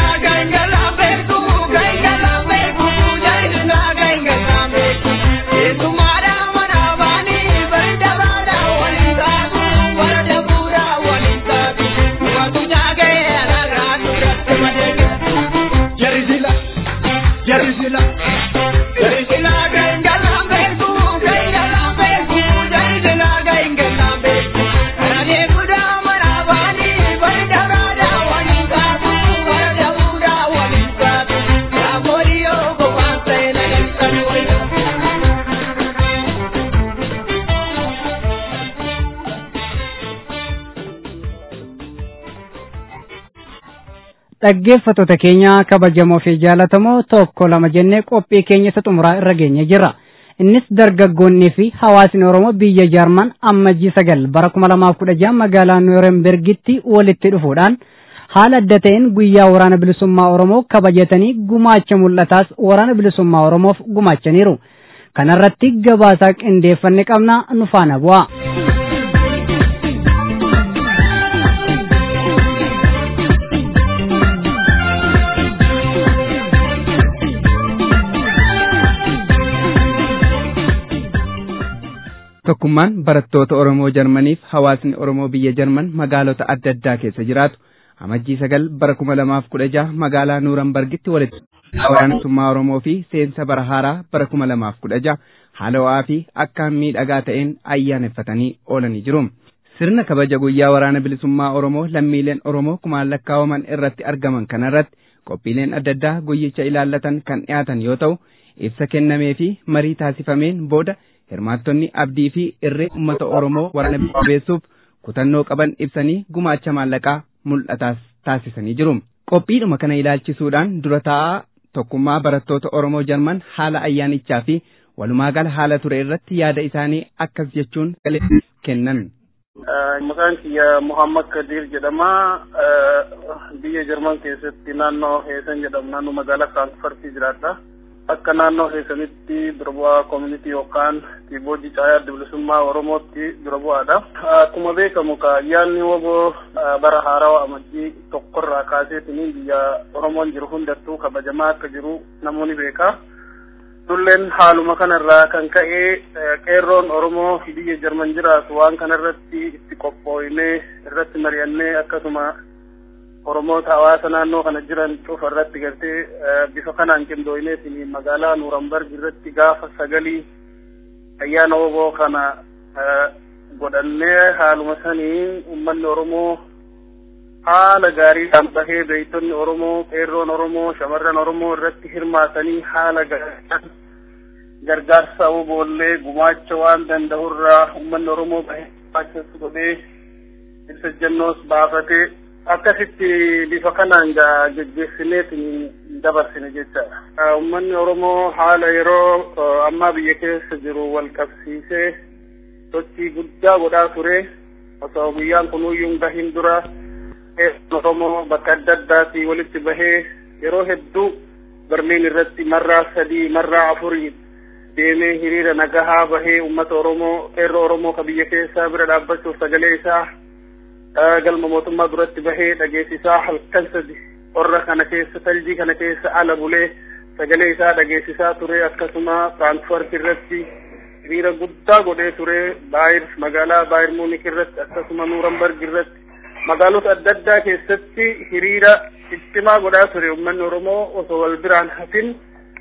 Speaker 3: dhaggeeffattoota keenya kabajamoo fi jaalatamoo tokko lama jennee qophii keenya isa xumuraa irra geenye jirra. Innis dargaggoonnii fi hawaasni Oromoo biyya Jaarman ammajjii sagal bara kuma lamaaf kudha jaha magaalaa Nuurembergitti walitti dhufuudhaan haala adda ta'een guyyaa waraana bilisummaa Oromoo kabajatanii gumaacha mul'ataas waraana bilisummaa Oromoof gumaachaniiru. Kanarratti gabaasaa qindeeffanne qabna nu faana bu'aa.
Speaker 5: Tokkummaan barattoota Oromoo Jarmaniif hawaasni Oromoo biyya Jarman magaalota adda addaa keessa jiraatu amajjii sagal bara kuma lamaaf kudha jaha magaalaa Nuurambargitti walitti waraana bilisummaa Oromoo fi seensa bara haaraa bara kuma lamaaf kudha jaha haala ho'aa fi akkaan miidhagaa ta'een ayyaaneffatanii oolanii jiru. Sirna kabaja guyyaa waraana bilisummaa Oromoo lammiileen Oromoo kumaan lakkaawaman irratti argaman kanarratti qophiileen adda addaa guyyicha ilaallatan kan dhiyaatan yoo ta'u ibsa kennamee fi marii taasifameen booda hirmaattonni abdii fi irree uummata Oromoo waraana beesuuf kutannoo qaban ibsanii gumaacha maallaqaa mul'ataas taasisanii jiru. Qophiidhuma kana ilaalchisuudhaan dura taa'aa tokkummaa barattoota Oromoo Jarman haala ayyaanichaa fi walumaa gala haala ture irratti yaada isaanii akkas jechuun kennan.
Speaker 8: Maqaan kiyya Muhammad Kadir jedhama. Biyya Jarman keessatti naannoo Heesan jedhamu naannoo magaalaa Frankfurtii jiraadha. Akka naannoo keessanitti dura bu'aa koomunitii yookaan tiiboojii caayaa bilisummaa Oromootti dura bu'aadha. Akkuma beekamu ayyaanni woboo bara haarawaa amajjii tokkorraa kaaseetiin biyya Oromoon jiru hundattuu kabajamaa akka jiru namoonni beeka. Dulleen haaluma kanarraa kan ka'e qeerroon Oromoo biyya Jarman jiraatu waan kanarratti itti qophooyinee irratti mari'annee akkasuma Oromoota hawaasa naannoo kana jiran cufa irratti gartee bifa kanaan qindooyineetiin magaalaa Nuurambarg irratti gaafa sagalii ayyaana woboo kana godhannee haaluma sanii uummanni Oromoo haala gaariidhaan bahee beektonni Oromoo qeerroon Oromoo shamarran Oromoo irratti hirmaatanii haala gaariidhaan gargaarsa woboollee gumaacha waan danda'urraa uummanni Oromoo bahee gumaacha godhee ibsa jennoos baafatee akkasitti bifa kanaan geggeessineetiin dabarsine jechaadha. Uummanni Oromoo haala yeroo ammaa biyya keessa jiru wal qabsiisee sochii guddaa godhaa ture. Osoo guyyaan kunuyyuu hin gahin dura Oromoo bakka adda addaatti walitti bahee yeroo hedduu Berliin irratti marraa sadii marraa afurii deemee hiriira nagahaa bahee uummata Oromoo qeerroo Oromoo ka biyya keessaa bira dhaabbachuuf sagalee isaa galma mootummaa duratti bahee dhageessisaa halkan sadi qorra kana keessa taljii kana keessa ala bulee sagalee isaa dhageessisaa ture. Akkasuma Frankfurt irratti hiriira guddaa godhee ture. Baayir magaalaa Baayir Muunik irratti akkasuma Nuurambarg irratti magaalota adda addaa keessatti hiriira ittimaa godhaa ture. Uummanni Oromoo osoo wal biraan hafin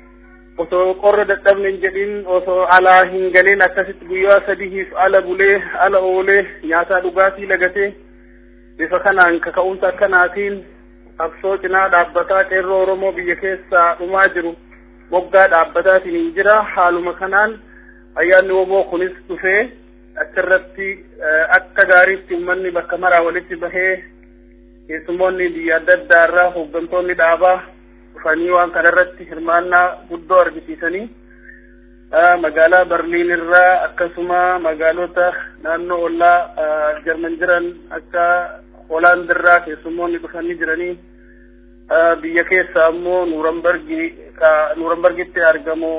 Speaker 8: osoo qorra dadhabne hin jedhin osoo alaa hin galin akkasitti guyyaa sadiif ala bulee ala oolee nyaataa dhugaatii lagatee bifa kanaan kaka'umsa akkanaatiin qabsoo cinaa dhaabbataa qeerroo Oromoo biyya keessaa dhumaa jiru moggaa dhaabbataatiin hin jira. Haaluma kanaan ayyaanni woboo kunis dhufee achirratti akka gaariitti uummanni bakka maraa walitti bahee keessummoonni biyya adda addaa irraa hooggantoonni dhaabaa dhufanii waan kanarratti hirmaannaa guddoo argisiisanii magaalaa Berliin irraa akkasuma magaalota naannoo ollaa Jarman jiran akka Hoolaand irraa keessummoonni dhufanii jiranii biyya keessa ammoo Nuurambargi ka Nuurambargitti argamu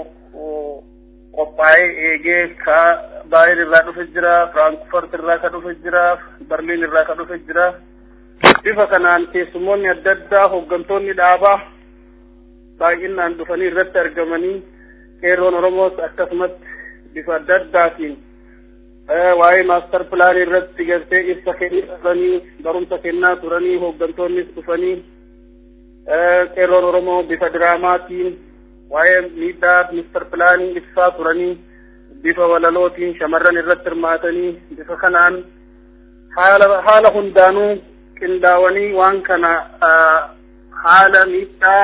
Speaker 8: qophaa'ee eegee ka Baayir irraa dhufe jira, Frankfurt irraa ka dhufe jira, Berliin irraa ka dhufe jira. bifa kanaan keessummoonni adda addaa hooggantoonni dhaabaa baay'inaan dhufanii irratti argamanii qeerroon Oromoos akkasumatti bifa adda addaatiin waa'ee maaster pilaanii irratti gartee ibsa kennanii barumsa kennaa turanii hooggantoonnis dhufanii qeerroon Oromoo bifa diraamaatiin waa'ee miidhaa maaster pilaanii ibsaa turanii bifa walalootiin shamarran irratti hirmaatanii bifa kanaan haala haala hundaanuu qindaawanii waan kana haala miidhaa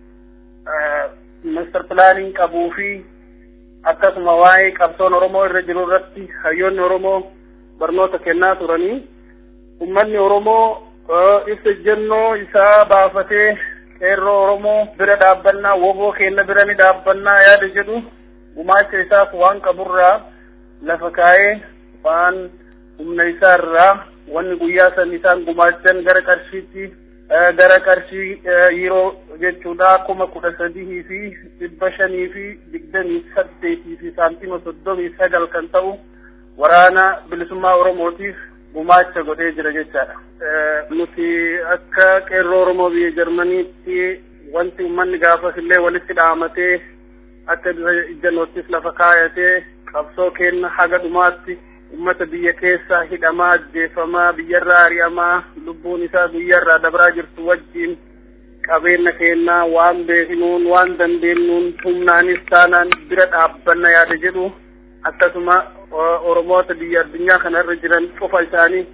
Speaker 8: maaster pilaanii qabuu fi akkasuma waa'ee qabsoon Oromoo irra jiru irratti hayyoonni Oromoo barnoota kennaa turanii ummanni Oromoo ibsa ejjennoo isaa baafatee qeerroo Oromoo bira dhaabbannaa woboo keenya bira ni dhaabbannaa yaada jedhu gumaacha isaaf waan qaburraa lafa kaa'ee waan humna isaarraa wanni guyyaa san isaan gumaachan gara qarshiitti gara qarshii yeroo jechuudha kuma kudha sadii fi dhibba shanii fi digdamii saddeetii fi saantima soddomii sagal kan ta'u waraana bilisummaa Oromootiif gumaacha godhee jira jechaadha. Nuti akka qeerroo Oromoo biyya Jarmaniitti wanti uummanni gaafas illee walitti dhaamatee akka ijjannoottis lafa kaayatee qabsoo kenna haga dhumaatti ummata biyya keessa hidhamaa ajjeefamaa biyyarraa ari'amaa lubbuun isaa guyyarraa dabraa jirtu wajjin qabeenya kennaa waan beeknuun waan dandeenyuun humnaanis taanaan bira dhaabbanna yaada jedhu akkasuma Oromoota biyya addunyaa kanarra jiran qofa isaanii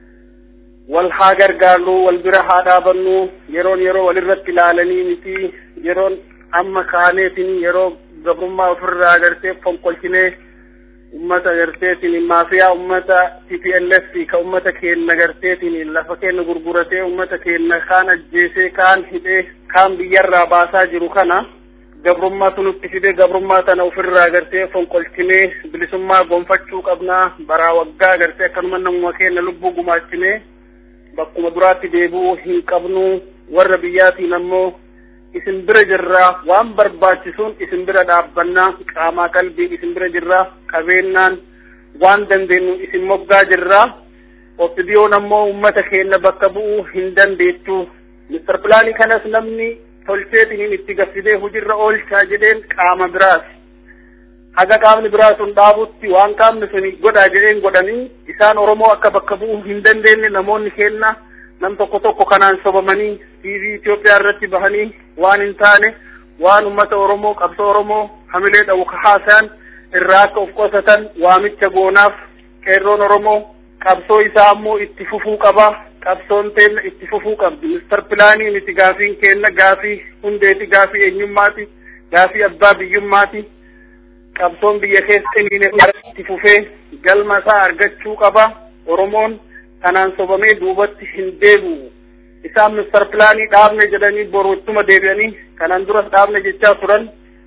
Speaker 8: wal haa gargaarru wal bira haa dhaabannu yeroon yeroo walirratti ilaalanii miti yeroon amma kaaneetiin yeroo gabrummaa ofirraa agartee fonqolchinee ummata garteetiin maafiyaa ummata T P L F ka ummata keenya garteetiin lafa keenya gurguratee ummata keenya kaan ajjeesee kaan hidhee kaan biyyarraa baasaa jiru kana gabrummaa nutti fidee gabrummaa tana ofirraa gartee fonqolchinee bilisummaa gonfachuu qabnaa baraa waggaa gartee akkanuma namuma keenya lubbuu gumaachinee bakkuma duraatti deebi'uu hin qabnu warra biyyaatiin ammoo isin bira jirraa waan barbaachisuun isin bira dhaabbannaa qaamaa qalbii isin bira jirraa qabeenyaan waan dandeenyu isin moggaa jirraa oppidiyoon ammoo ummata keenya bakka bu'uu hin dandeettu maaster pilaanii kanas namni tolcheetiin itti gaffidee hujirra oolchaa jedheen qaama biraas haga qaamni biraa sun dhaabutti waan qaamni sun godhaa jedheen godhanii isaan Oromoo akka bakka bu'uu hin dandeenye namoonni keenya nam tokko tokko kanaan sobamanii T V Itoophiyaa irratti bahanii waan hin taane waan ummata Oromoo qabsoo Oromoo hamilee dhawu haasayan irraa akka of qusatan waamicha goonaaf qeerroon Oromoo qabsoo isaa ammoo itti fufuu qaba qabsoon teenya itti fufuu qabdi maaster pilaanii miti gaafiin keenya gaafii hundeeti gaafii eenyummaati gaafii abbaa biyyummaati qabsoon biyya keessa itti fufee galma isaa argachuu qaba Oromoon kanaan sobamee duubatti hin deebi'u isaan maaster pilaanii dhaabne jedhanii boru ittuma deebi'anii kanaan duras dhaabne jechaa turan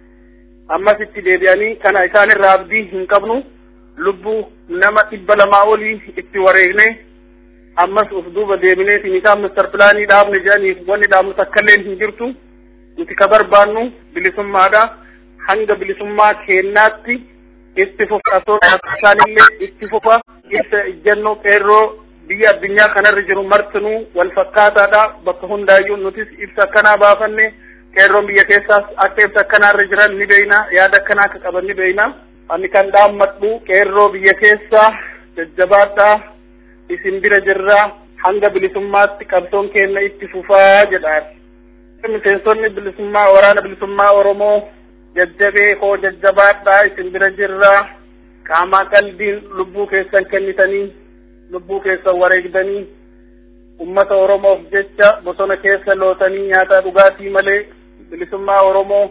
Speaker 8: ammas itti deebi'anii kana isaanirraa abdii hin qabnu lubbuu nama dhibba lamaa olii itti wareegne ammas uf duuba deebineetiin isaan maaster pilaanii dhaabne jedhaniif wanni dhaabnu takkallee hin jirtu nuti ka barbaannu bilisummaadha hanga bilisummaa keenyaatti itti fufa isaanillee itti fufa ibsa ejjennoo qeerroo biyya addunyaa kanarra jiru martinuu wal fakkaataadha bakka hundaayyuu nutis ibsa akkanaa baafanne qeerroon biyya keessaas akka ibsa akkanaarra jiran ni beeyna yaada akkanaa akka qaban ni beeyna ani kan dhaammadhu qeerroo biyya keessaa jajjabaadhaa isin bira jirraa hanga bilisummaatti qabsoon keenya itti fufaa jedhaan miseensonni bilisummaa waraana bilisummaa Oromoo jajjabee koo jajjabaadhaa isin bira jirraa qaamaa qalbiin lubbuu keessan kennitanii lubbuu keessan wareegdanii ummata Oromoof jecha bosona keessa lootanii nyaata dhugaatii malee bilisummaa Oromoo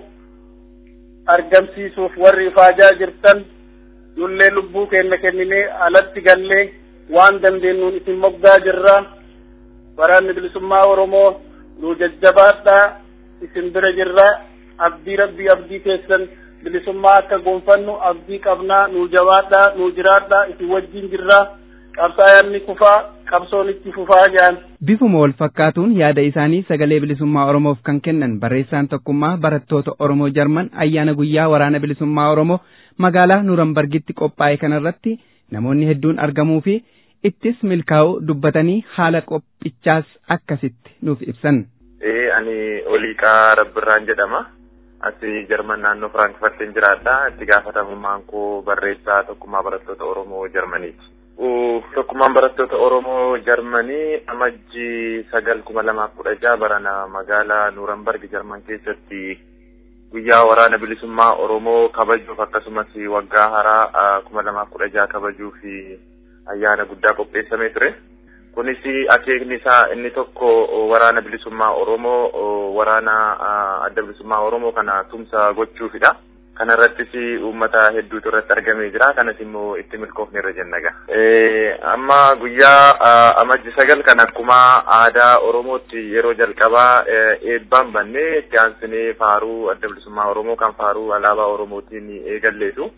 Speaker 8: argamsiisuuf warri ifaajaa jirtan nullee lubbuu keenya kenninee alatti gallee waan dandeenyuun isin moggaa jirra waraanni bilisummaa Oromoo nu jajjabaadhaa isin bira jirra abdii rabbii abdii keessan bilisummaa akka gonfannu abdii qabnaa nu jabaadhaa nu jiraadhaa isin wajjin jirra qabsaa'aan ni kufaa qabsoon itti fufaa jedhan.
Speaker 5: Bifuma wal fakkaatuun yaada isaanii sagalee bilisummaa Oromoof kan kennan barreessaan tokkummaa barattoota Oromoo Jarman ayyaana guyyaa waraana bilisummaa Oromoo magaalaa Nuurambargitti qophaa'e kanarratti namoonni hedduun argamuu fi ittis milkaa'uu dubbatanii haala qophichaas akkasitti nuuf ibsan.
Speaker 9: Ee ani Oliiqaa Rabbirraan jedhama. Asi Jarman naannoo Firaankifartiin jiraadha. Itti gaafatamummaan koo barreessaa tokkummaa barattoota Oromoo Jarmaniiti. Tokkummaan barattoota Oromoo Jarmanii amajjii sagal kuma lamaaf kudha jaha barana magaalaa Nuurambarg Jarman keessatti guyyaa waraana bilisummaa Oromoo kabajuuf akkasumas waggaa haaraa kuma lamaaf kudha jaha kabajuuf ayyaana guddaa qopheessamee ture. Kunis akeekni isaa inni tokko waraana bilisummaa Oromoo waraana adda bilisummaa Oromoo kana tumsa gochuufidha. Kana irrattis uummata hedduutu irratti argamee jira. Kanas immoo itti milkoofne irra jennaga. Amma guyyaa amajji sagal kan akkuma aadaa Oromootti yeroo jalqabaa eebbaan bannee itti aansinee faaruu adda bilisummaa Oromoo kan faaruu alaabaa Oromootiin eegalleetu.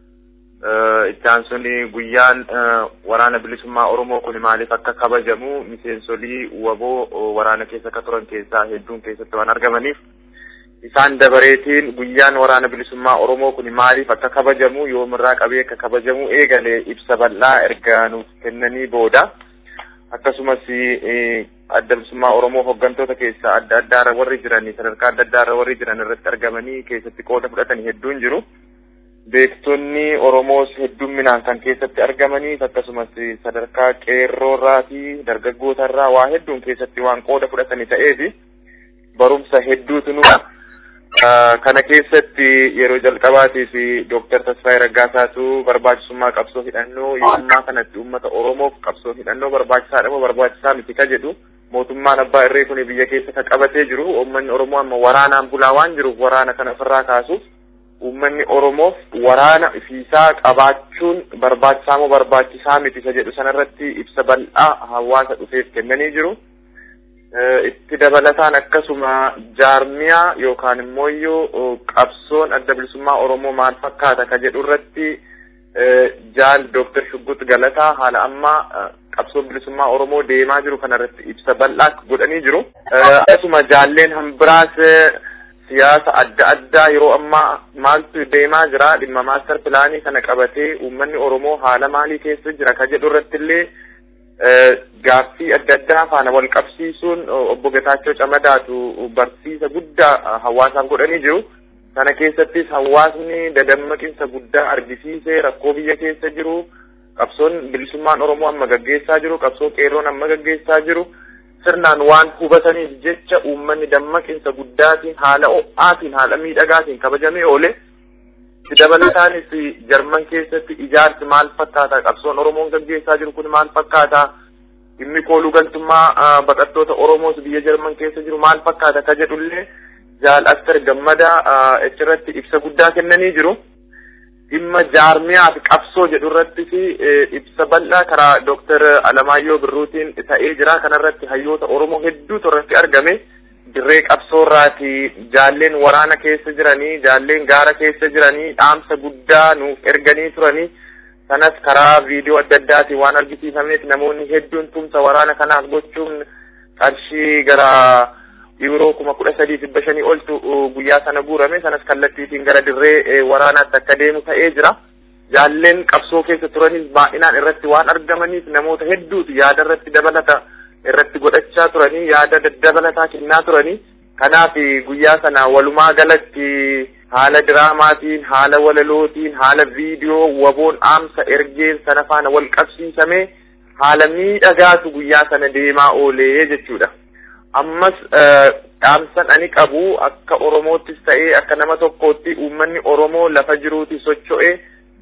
Speaker 9: Itti aansuni guyyaan waraana bilisummaa Oromoo kun maaliif akka kabajamu miseensolii waboo waraana keessa akka turan keessaa hedduun keessatti waan argamaniif isaan dabareetiin guyyaan waraana bilisummaa Oromoo kun maaliif akka kabajamu yoomirraa qabee akka kabajamu eegalee ibsa bal'aa erga nuuf kennanii booda akkasumas adda bilisummaa Oromoo hoggantoota keessaa adda addaarra warri jiranii sadarkaa adda addaarra warri jiran irratti argamanii keessatti qooda fudhatanii hedduun jiru. Beektonni Oromoos heddumminaan kan keessatti argamanii akkasumas sadarkaa qeerroorraa fi dargaggootarraa waa hedduun keessatti waan qooda fudhatanii ta'eefi barumsa hedduutu nu kana keessatti yeroo jalqabaatiif Dooktar Tasfaayee Raggaasaatu barbaachisummaa qabsoo hidhannoo yeroo kanatti uummata Oromoof qabsoo hidhannoo barbaachisaadha moo barbaachisaa miti ka jedhu mootummaan abbaa irree kun biyya keessa ka qabatee jiru uummanni Oromoo amma waraanaan bulaa waan jiruuf waraana kana ofirraa kaasuuf uummanni Oromoof waraana ifiisaa qabaachuun barbaachisaa moo barbaachisaa miti isa jedhu sanarratti ibsa bal'aa hawaasa dhufeef kennanii jiru. Itti dabalataan akkasuma jaarmiyaa yookaan immoo qabsoon adda bilisummaa Oromoo maal fakkaata ka jedhu irratti jaal Dooktar Shuggut Galataa haala ammaa qabsoon bilisummaa Oromoo deemaa jiru kanarratti ibsa bal'aa godhanii jiru. Akkasuma jaalleen hambiraas siyaasa adda addaa yeroo ammaa maaltu deemaa jira dhimma maaster pilaanii kana qabatee uummanni Oromoo haala maalii keessa jira ka jedhu irratti illee gaaffii adda addaa faana wal qabsiisuun obbo Getaachoo Camadaatu barsiisa guddaa hawaasaaf godhanii jiru. Kana keessattis hawaasni dadammaqinsa guddaa argisiisee rakkoo biyya keessa jiru qabsoon bilisummaan Oromoo amma gaggeessaa jiru qabsoo qeerroon amma gaggeessaa jiru sirnaan waan hubataniif jecha uummanni dammaqinsa guddaatiin haala ho'aatiin haala miidhagaatiin kabajamee oole. Dabalataanis Jarman keessatti ijaarsi maal fakkaata qabsoon Oromoon gaggeessaa jiru kun maal fakkaata dhimmi kooluu galtummaa baqattoota Oromoos biyya Jarman keessa jiru maal fakkaata ka jedhullee jaal Aster Gammadaa achirratti ibsa guddaa kennanii jiru. Dhimma jaarmiyaa fi qabsoo jedhu irrattis ibsa bal'aa karaa Dooktar Alamaayyoo Birruutiin ta'ee jira. Kanarratti hayyoota Oromoo hedduutu irratti argame. Dirree qabsoorraati jaalleen waraana keessa jiranii jaalleen gaara keessa jiranii dhaamsa guddaa nuuf erganii turanii sanas karaa viidiyoo adda addaatiin waan argisiifameef namoonni hedduun tumsa waraana kanaaf gochuun qarshii gara yuuroo kuma kudha sadii dhibba shanii oltu guyyaa sana guurame sanas kallattiitiin gara dirree waraanaatti akka deemu ta'ee jira. Jaalleen qabsoo keessa turanis baay'inaan irratti waan argamaniif namoota hedduutu yaada irratti dabalata. Irratti godhachaa turanii yaada daddabalataa kennaa turanii kanaaf guyyaa sana walumaa galatti haala diraamaatiin haala walalootiin haala viidiyoo waboon dhaamsa ergeen sana faana wal qabsiisamee haala miidhagaatu guyyaa sana deemaa oolee jechuudha. Ammas dhaamsan ani qabu akka Oromoottis ta'ee akka nama tokkootti uummanni Oromoo lafa jiruuti socho'ee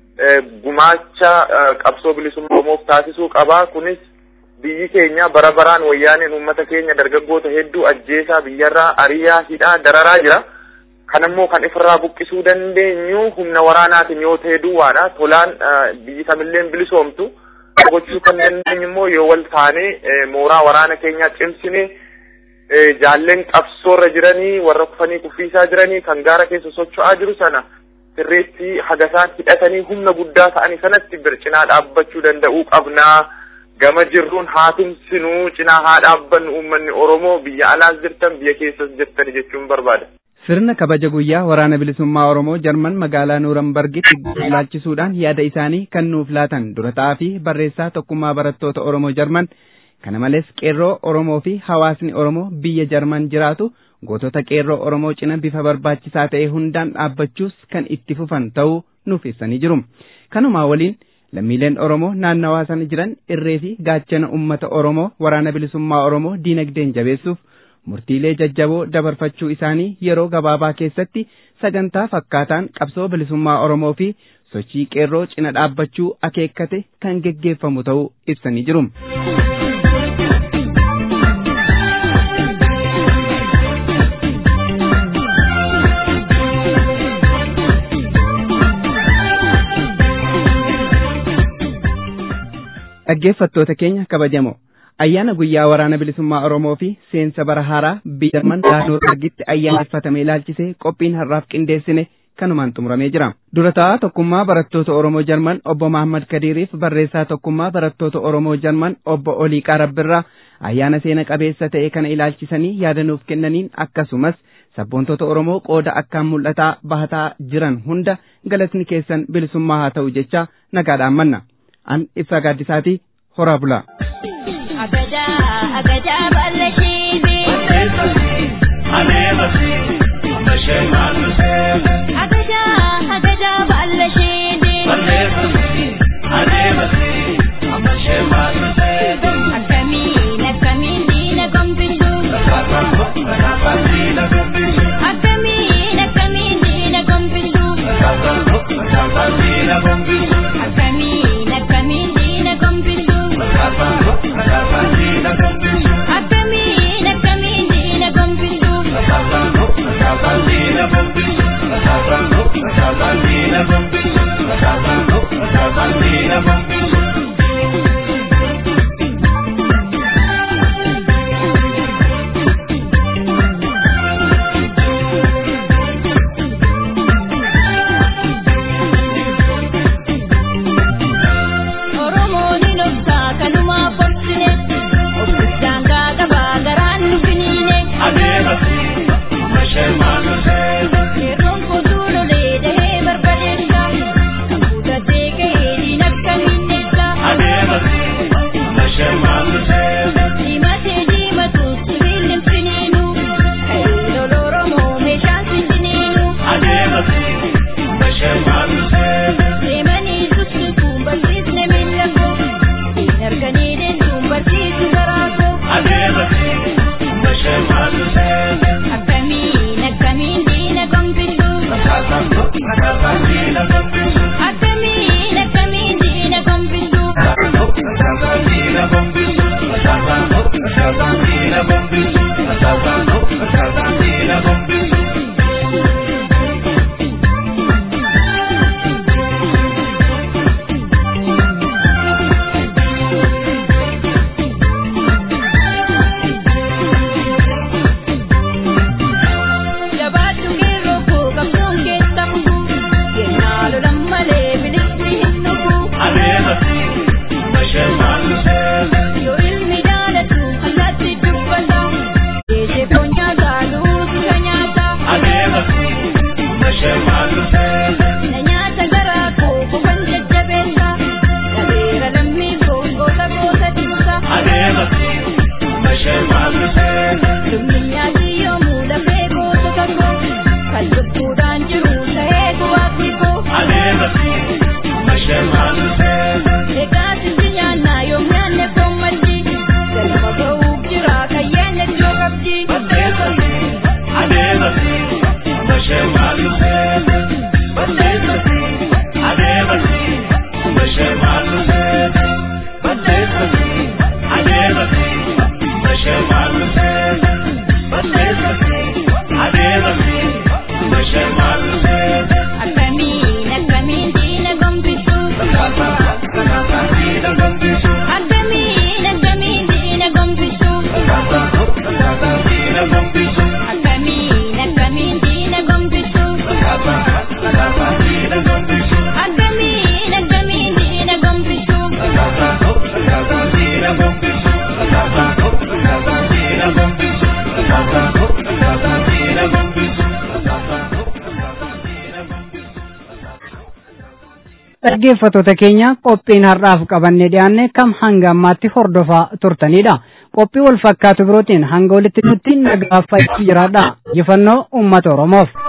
Speaker 9: gumaacha qabsoo bilisummaa Oromoof taasisuu qaba. Kunis biyyi keenya bara baraan wayyaaneen uummata keenya dargaggoota hedduu ajjeesaa biyyarraa ariyaa hidhaa dararaa jira. Kanammoo kan ifirraa buqqisuu dandeenyu humna waraanaatiin yoo ta'e duwwaadha. Tolaan biyyi kamilleen bilisoomtu gochuu kan dandeenyu immoo yoo wal taanee mooraa waraana keenyaa cimsine jaalleen qabsoorra jiranii warra kufanii kuffiisaa jiranii kan gaara keessa socho'aa jiru sana sirreetti hagasaan hidhatanii humna guddaa ta'anii sanatti bircinaa dhaabbachuu danda'uu qabnaa. Gama jirruun haatumsinuu cinaa haa dhaabbannu uummanni Oromoo biyya alaas jirtan biyya keessas jirtan jechuun barbaada.
Speaker 5: Sirna kabaja guyyaa waraana bilisummaa Oromoo Jarman magaalaa Nuurambargitti ilaalchisuudhaan yaada isaanii kan nuuf laatan dura ta'aa fi barreessaa tokkummaa barattoota Oromoo Jarman. Kana malees qeerroo Oromoo fi hawaasni Oromoo biyya Jarman jiraatu gootota qeerroo Oromoo cina bifa barbaachisaa ta'e hundaan dhaabbachuus kan itti fufan ta'uu nuuf ibsanii jiru. Kanumaa waliin lammiileen Oromoo naannawaa sana jiran irree fi gaachana uummata Oromoo waraana bilisummaa Oromoo diinagdeen jabeessuuf murtiilee jajjaboo dabarfachuu isaanii yeroo gabaabaa keessatti sagantaa fakkaataan qabsoo bilisummaa Oromoo fi sochii qeerroo cina dhaabbachuu akeekkate kan geggeeffamu ta'uu ibsanii jiru. Dhaggeeffattoota keenya kabajamoo ayyaana guyyaa waraana bilisummaa Oromoo fi seensa bara haaraa biyya Jarman naannoo argitti ayyaaneffatame ilaalchisee qophiin har'aaf qindeessine kanumaan xumuramee jira. Dura ta'aa tokkummaa barattoota Oromoo Jarman obbo Mahammad Kadiiriif barreessaa tokkummaa barattoota Oromoo Jarman obbo Oliiqaa Rabbirraa ayyaana seena qabeessa ta'e kana ilaalchisanii yaada nuuf kennaniin akkasumas sabboontota Oromoo qooda akkaan mul'ataa bahataa jiran hunda galatni keessan bilisummaa haa ta'u jecha nagaadhaan manna. An ibsaa gaaddisaatii horaa bulaa.
Speaker 10: Agada agada balleeshiibi. Aneemasi amashee maaluse. Agada agada balleeshiibi. Balleessi aneemasi amashee maaluse. Akkamiin akkamiin diina gombisu. Akkamiin diina gombisu. Akkamiin akkamiin diina gombisu. Akkamiin diina gombisu. Akkamiin akkamiin diina gombisu. Akkamiin
Speaker 3: dhaggeeffattoota keenya qophiin har'aaf qabannee dhiyaanne kam hanga ammaatti hordofaa turtanidha. Qophii wal fakkaatu birootiin hanga walitti nutti nagaa fayyaa jiraadha. Injifannoo uummata Oromoof.